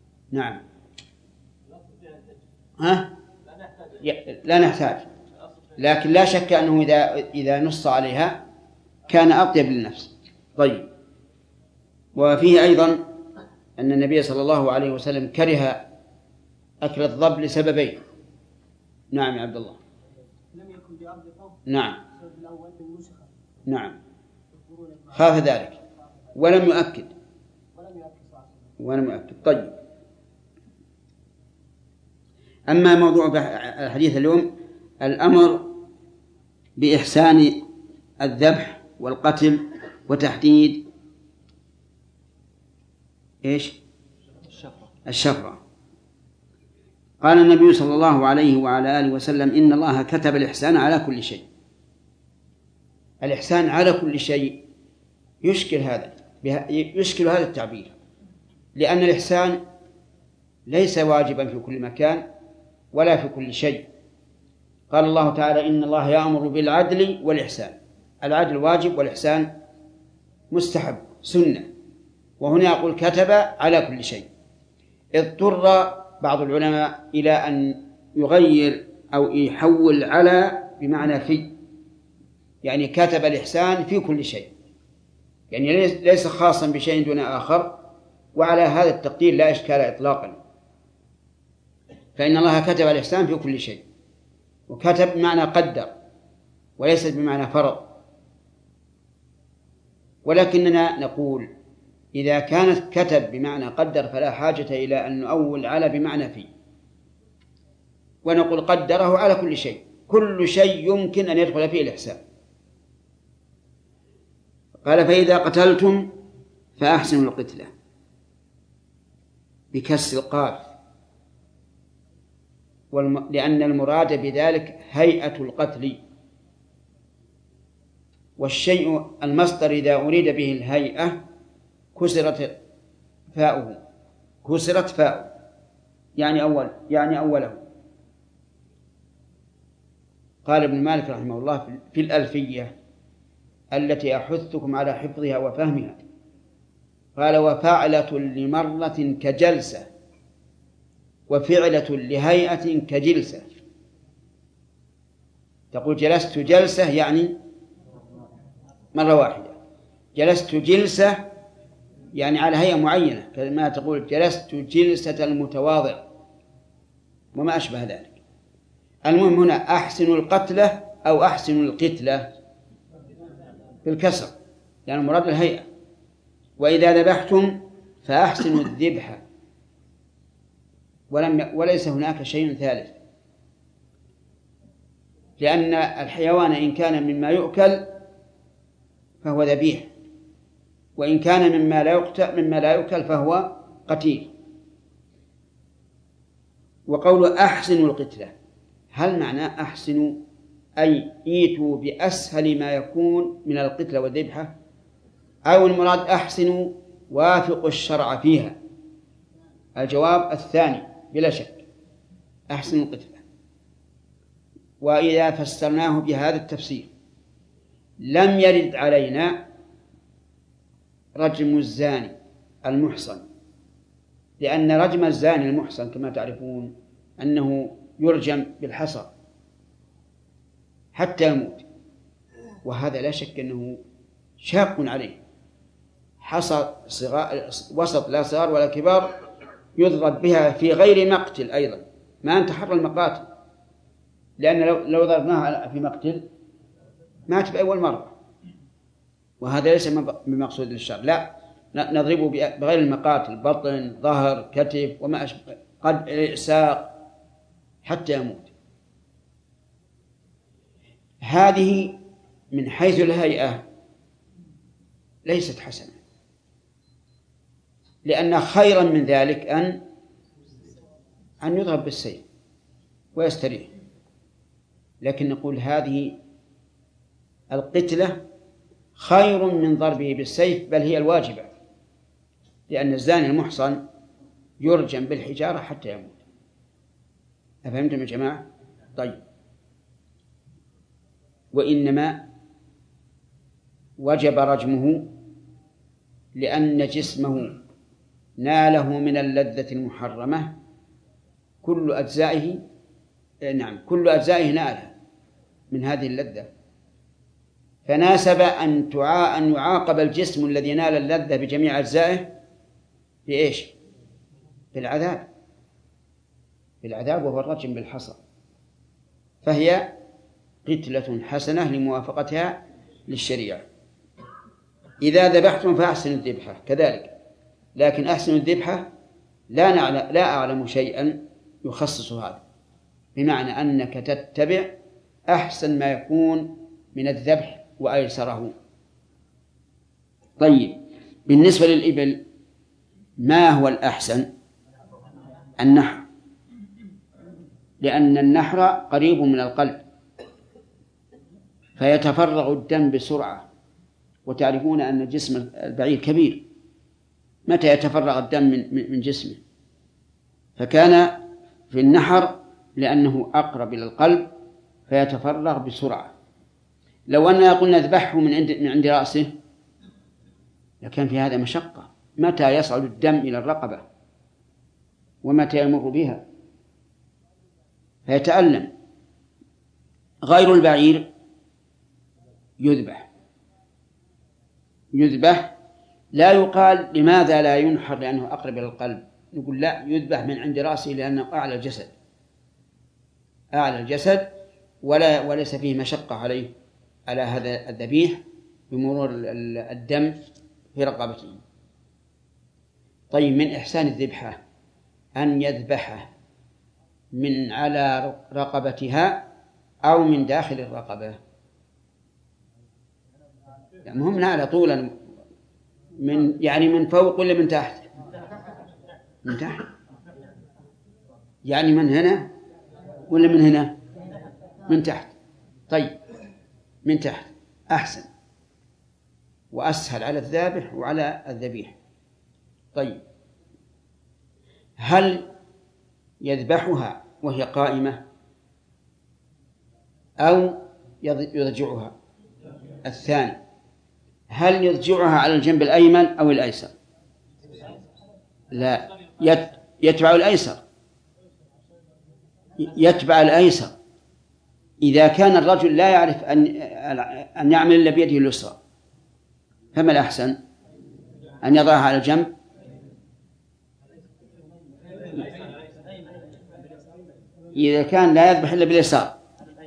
نعم. ها؟ لا نحتاج. لكن لا شك أنه إذا إذا نص عليها كان أطيب للنفس. طيب. وفيه أيضا أن النبي صلى الله عليه وسلم كره أكل الضب لسببين. نعم يا عبد الله. لم يكن بأرض قوم. نعم. الأول من وسخ. نعم. خاف ذلك ولم يؤكد. ولم يؤكد. ولم يؤكد. طيب. أما موضوع الحديث اليوم الأمر بإحسان الذبح والقتل وتحديد إيش؟ الشفرة. الشفرة. قال النبي صلى الله عليه وعلى آله وسلم إن الله كتب الإحسان على كل شيء. الإحسان على كل شيء يشكل هذا يشكل هذا التعبير، لأن الإحسان ليس واجبا في كل مكان ولا في كل شيء. قال الله تعالى إن الله يأمر بالعدل والإحسان. العدل واجب والإحسان مستحب سنة، وهنا يقول كتب على كل شيء. اضطر بعض العلماء إلى أن يغير أو يحول على بمعنى في، يعني كتب الإحسان في كل شيء، يعني ليس خاصا بشيء دون آخر، وعلى هذا التقدير لا إشكال إطلاقا، فإن الله كتب الإحسان في كل شيء. وكتب بمعنى قدر وليس بمعنى فرض. ولكننا نقول إذا كانت كتب بمعنى قدر فلا حاجة إلى أن نؤول على بمعنى في، ونقول قدره على كل شيء، كل شيء يمكن أن يدخل فيه الإحسان. قال فإذا قتلتم فأحسنوا القتلة بكسر القاف، والم... لأن المراد بذلك هيئة القتل، والشيء المصدر إذا أريد به الهيئة كسرت فاؤه كسرت فاؤه يعني أول يعني أوله. قال ابن مالك رحمه الله في الألفية التي أحثكم على حفظها وفهمها، قال وفعلة لمرة كجلسة وفعلة لهيئة كجلسة. تقول جلست جلسة يعني مرة واحدة، جلست جلسة يعني على هيئة معينة، كما تقول جلست جلسة المتواضع وما أشبه ذلك. المهم هنا أحسنوا القتلة أو أحسنوا القتلة بالكسر، يعني مراد الهيئة. وإذا ذبحتم فأحسنوا الذبح، ولم وليس هناك شيء ثالث، لأن الحيوان إن كان مما يؤكل فهو ذبيح، وإن كان مما لا يقتل مما لا يؤكل فهو قتيل. وقول أحسنوا القتلة، هل معناه أحسنوا أي ايتوا بأسهل ما يكون من القتلة والذبحة، أو المراد أحسنوا وافقوا الشرع فيها؟ الجواب الثاني بلا شك، أحسنوا القتلة. وإذا فسرناه بهذا التفسير لم يرد علينا رجم الزاني المحصن، لأن رجم الزاني المحصن كما تعرفون أنه يرجم بالحصى حتى يموت، وهذا لا شك أنه شاق عليه. حصى صغار وسط لا صغار ولا كبار يضرب بها في غير مقتل أيضا، ما أنت حر المقاتل، لأن لو, لو ضربناها في مقتل مات بأول مرة، وهذا ليس بمقصود للشر. لا، نضربه بغير المقاتل، بطن ظهر كتف وما أشبه، قد ساق حتى يموت. هذه من حيث الهيئة ليست حسنة، لأن خيرا من ذلك أن أن يضرب بالسيف ويستريح. لكن نقول هذه القتلة خير من ضربه بالسيف، بل هي الواجبة، لأن الزاني المحصن يرجم بالحجارة حتى يموت. أفهمتم يا جماعة؟ طيب. وإنما وجب رجمه لأن جسمه ناله من اللذة المحرمة كل أجزائه، نعم كل أجزائه نالها، من هذه اللذة، فناسب أن تعا أن يعاقب الجسم الذي نال اللذة بجميع أجزائه بإيش؟ بالعذاب، بالعذاب وهو الرجم بالحصى. فهي قتلة حسنة لموافقتها للشريعة. إذا ذبحتم فأحسنوا الذبحة كذلك، لكن أحسنوا الذبحة لا نعلم لا أعلم شيئا يخصص هذا، بمعنى أنك تتبع أحسن ما يكون من الذبح وأيسره. طيب، بالنسبة للإبل ما هو الأحسن؟ النحر، لأن النحر قريب من القلب فيتفرغ الدم بسرعة، وتعرفون أن جسم البعير كبير، متى يتفرغ الدم من من جسمه؟ فكان في النحر لأنه أقرب إلى القلب فيتفرغ بسرعة. لو أننا قلنا اذبحه من عند من عند رأسه لكان في هذا مشقة، متى يصعد الدم إلى الرقبة ومتى يمر بها فيتألم. غير البعير يذبح يذبح لا يقال لماذا لا ينحر لأنه أقرب إلى القلب، نقول لا، يذبح من عند رأسه لأنه أعلى الجسد أعلى الجسد ولا وليس فيه مشقة عليه على هذا الذبيح بمرور الدم في رقبته. طيب، من إحسان الذبحة أن يذبحه من على رقبتها أو من داخل الرقبة، يعني هم على طولا من يعني من فوق ولا من تحت؟ من تحت، يعني من هنا ولا من هنا؟ من تحت. طيب، من تحت أحسن وأسهل على الذابح وعلى الذبيح. طيب، هل يذبحها وهي قائمة أو يضجعها؟ الثاني. هل يضجعها على الجنب الأيمن أو الأيسر؟ لا، يتبع الأيسر يتبع الأيسر إذا كان الرجل لا يعرف أن أن يعمل إلا بيده اليسرى، فما الأحسن؟ أن يضعها على الجنب إذا كان لا يذبح إلا باليسار.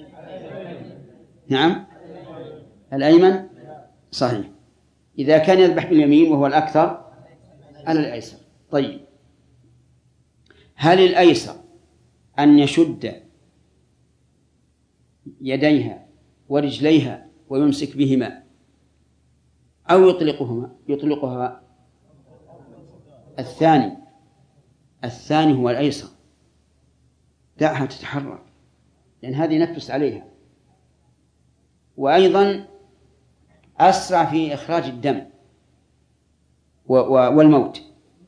نعم، الأيمن صحيح. إذا كان يذبح باليمين وهو الأكثر على الأيسر. طيب، هل الأيسر أن يشد يديها ورجليها ويمسك بهما أو يطلقهما يطلقها؟ الثاني الثاني هو الأيسر، دعها تتحرك لأن هذه نفس عليها، وأيضا أسرع في إخراج الدم والموت.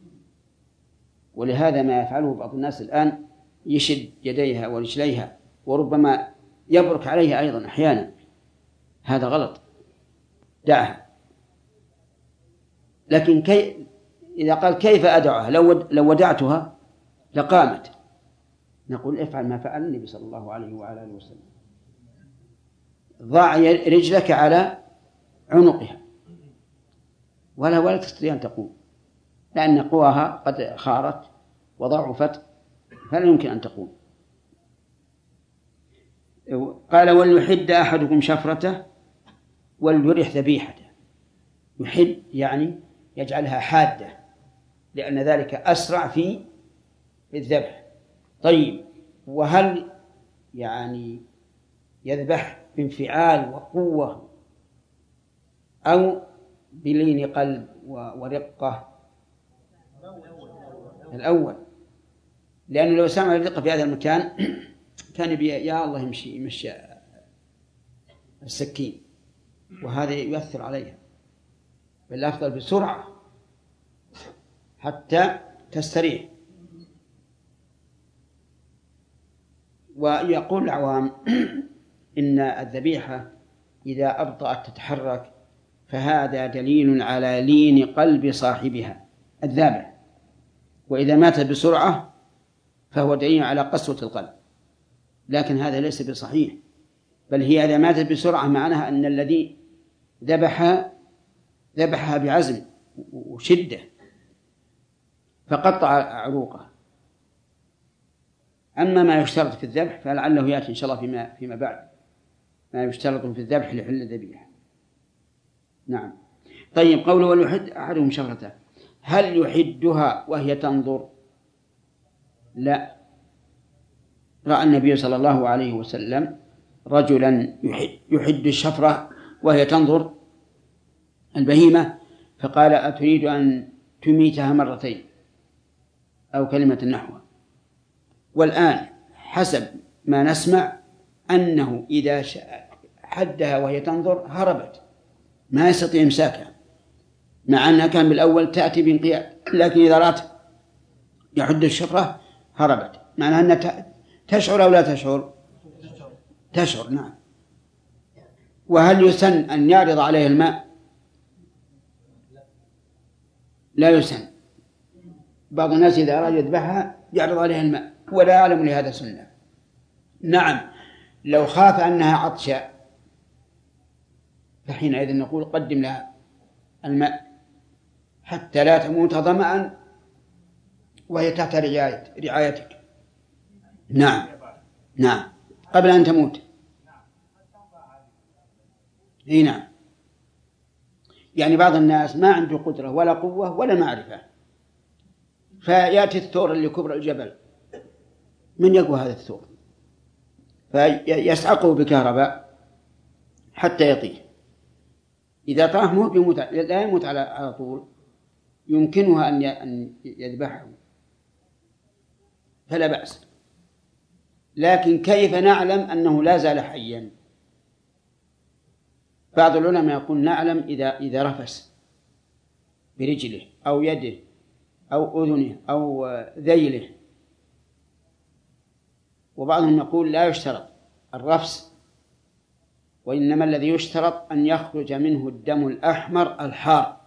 ولهذا ما يفعله بعض الناس الآن يشد يديها ورجليها وربما يبرك عليها أيضا أحيانا، هذا غلط، دعها. لكن كي إذا قال كيف أدعها؟ لو لو ودعتها لقامت، نقول افعل ما فعل النبي صلى الله عليه وعلى آله وسلم، ضع رجلك على عنقها ولا ولا تستطيع أن تقوم، لأن قواها قد خارت وضعفت فلا يمكن أن تقوم. قال وليحد أحدكم شفرته وليرح ذبيحته. يحد يعني يجعلها حادة لأن ذلك أسرع في الذبح. طيب، وهل يعني يذبح بانفعال وقوة أو بلين قلب ورقة؟ الأول، لأنه لو سمع الرقة في هذا المكان كان يبي يا الله يمشي يمشي السكين، وهذا يؤثر عليها، بل أفضل بسرعة حتى تستريح. ويقول العوام إن الذبيحة إذا أبطأت تتحرك فهذا دليل على لين قلب صاحبها الذابح، وإذا ماتت بسرعة فهو دليل على قسوة القلب، لكن هذا ليس بصحيح، بل هي إذا ماتت بسرعة معناها أن الذي ذبحها ذبحها بعزم وشدة فقطع عروقه. أما ما يشترط في الذبح فلعله يأتي إن شاء الله فيما, فيما بعد ما يشترط في الذبح لحل الذبيحة. نعم. طيب قوله وليحد أحدهم شفرته، هل يحدها وهي تنظر؟ لا، رأى النبي صلى الله عليه وسلم رجلا يحد, يحد الشفرة وهي تنظر البهيمة فقال أتريد أن تميتها مرتين أو كلمة نحوها. والآن حسب ما نسمع أنه إذا حدها وهي تنظر هربت، ما يستطيع إمساكها، مع أنها كان بالأول تأتي بانقياد، لكن إذا رأت يحد الشفرة هربت، معناها أنها تشعر أو لا تشعر؟ تشعر. نعم. وهل يسن أن يعرض عليه الماء؟ لا يسن. بعض الناس إذا أراد يذبحها يعرض عليها الماء ولا يعلم لهذا سنة. نعم، لو خاف أنها عطشة فحينئذ نقول قدم لها الماء حتى لا تموت ظمأ وهي تحت رعاية رعايتك. نعم نعم، قبل أن تموت. اي نعم. يعني بعض الناس ما عنده قدرة ولا قوة ولا معرفة، فيأتي الثور اللي كبر الجبل، من يقوى هذا الثور؟ فيسعقه بكهرباء حتى يطيح. إذا طاح موت بيموت، لا يموت على على طول، يمكنها أن يذبحه فلا بأس. لكن كيف نعلم أنه لا زال حيا؟ بعض العلماء يقول نعلم إذا إذا رفس برجله أو يده أو أذنه أو ذيله. وبعضهم يقول لا يشترط الرفس، وإنما الذي يشترط أن يخرج منه الدم الأحمر الحار،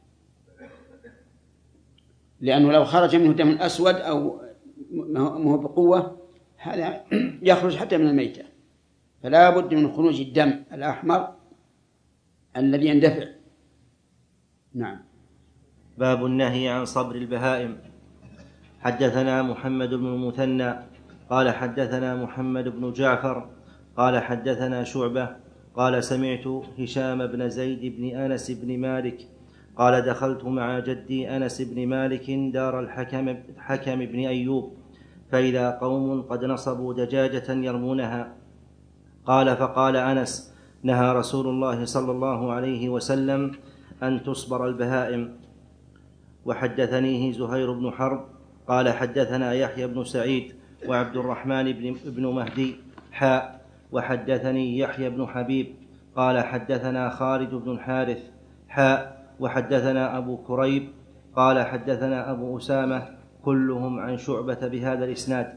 لأنه لو خرج منه دم أسود أو ما هو بقوة هذا يخرج حتى من الميتة، فلا بد من خروج الدم الأحمر الذي يندفع. نعم. باب النهي عن صبر البهائم. حدثنا محمد بن المثنى قال حدثنا محمد بن جعفر قال حدثنا شعبة قال سمعت هشام بن زيد بن أنس بن مالك قال دخلت مع جدي أنس بن مالك دار الحكم حكم بن أيوب فإذا قوم قد نصبوا دجاجة يرمونها. قال فقال أنس نهى رسول الله صلى الله عليه وسلم أن تصبر البهائم. وحدثنيه زهير بن حرب قال حدثنا يحيى بن سعيد وعبد الرحمن بن مهدي حاء وحدثني يحيى بن حبيب قال حدثنا خالد بن الحارث حاء وحدثنا أبو كريب قال حدثنا أبو أسامة كلهم عن شعبة بهذا الإسناد.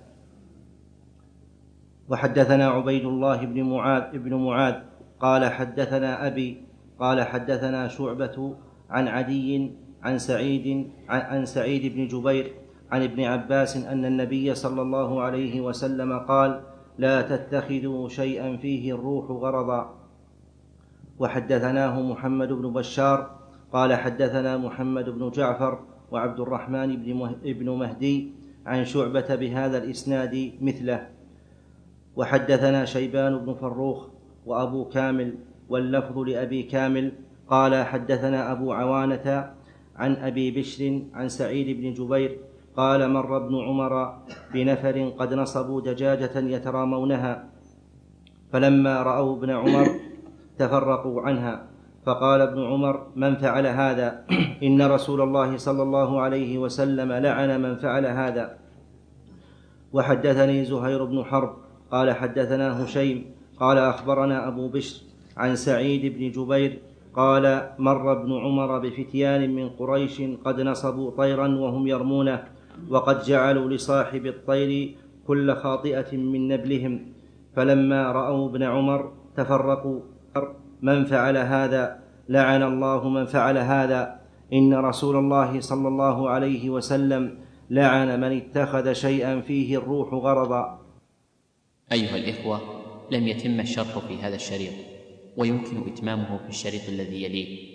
وحدثنا عبيد الله بن معاذ بن معاذ قال حدثنا أبي قال حدثنا شعبة عن عدي عن سعيد عن سعيد بن جبير عن ابن عباس أن النبي صلى الله عليه وسلم قال لا تتخذوا شيئا فيه الروح غرضا. وحدثناه محمد بن بشار قال حدثنا محمد بن جعفر وعبد الرحمن بن مهدي عن شعبة بهذا الإسناد مثله. وحدثنا شيبان بن فروخ وأبو كامل واللفظ لأبي كامل قال حدثنا أبو عوانة عن أبي بشر عن سعيد بن جبير قال مر ابن عمر بنفر قد نصبوا دجاجة يترامونها فلما رأوا ابن عمر تفرقوا عنها فقال ابن عمر من فعل هذا؟ إن رسول الله صلى الله عليه وسلم لعن من فعل هذا. وحدثني زهير بن حرب قال حدثنا هشيم قال أخبرنا أبو بشر عن سعيد بن جبير قال مر ابن عمر بفتيان من قريش قد نصبوا طيرا وهم يرمونه وقد جعلوا لصاحب الطير كل خاطئة من نبلهم فلما رأوا ابن عمر تفرقوا من فعل هذا؟ لعن الله من فعل هذا. إن رسول الله صلى الله عليه وسلم لعن من اتخذ شيئا فيه الروح غرضا. أيها الإخوة، لم يتم الشرط في هذا الشريط، ويمكن إتمامه في الشريط الذي يليه.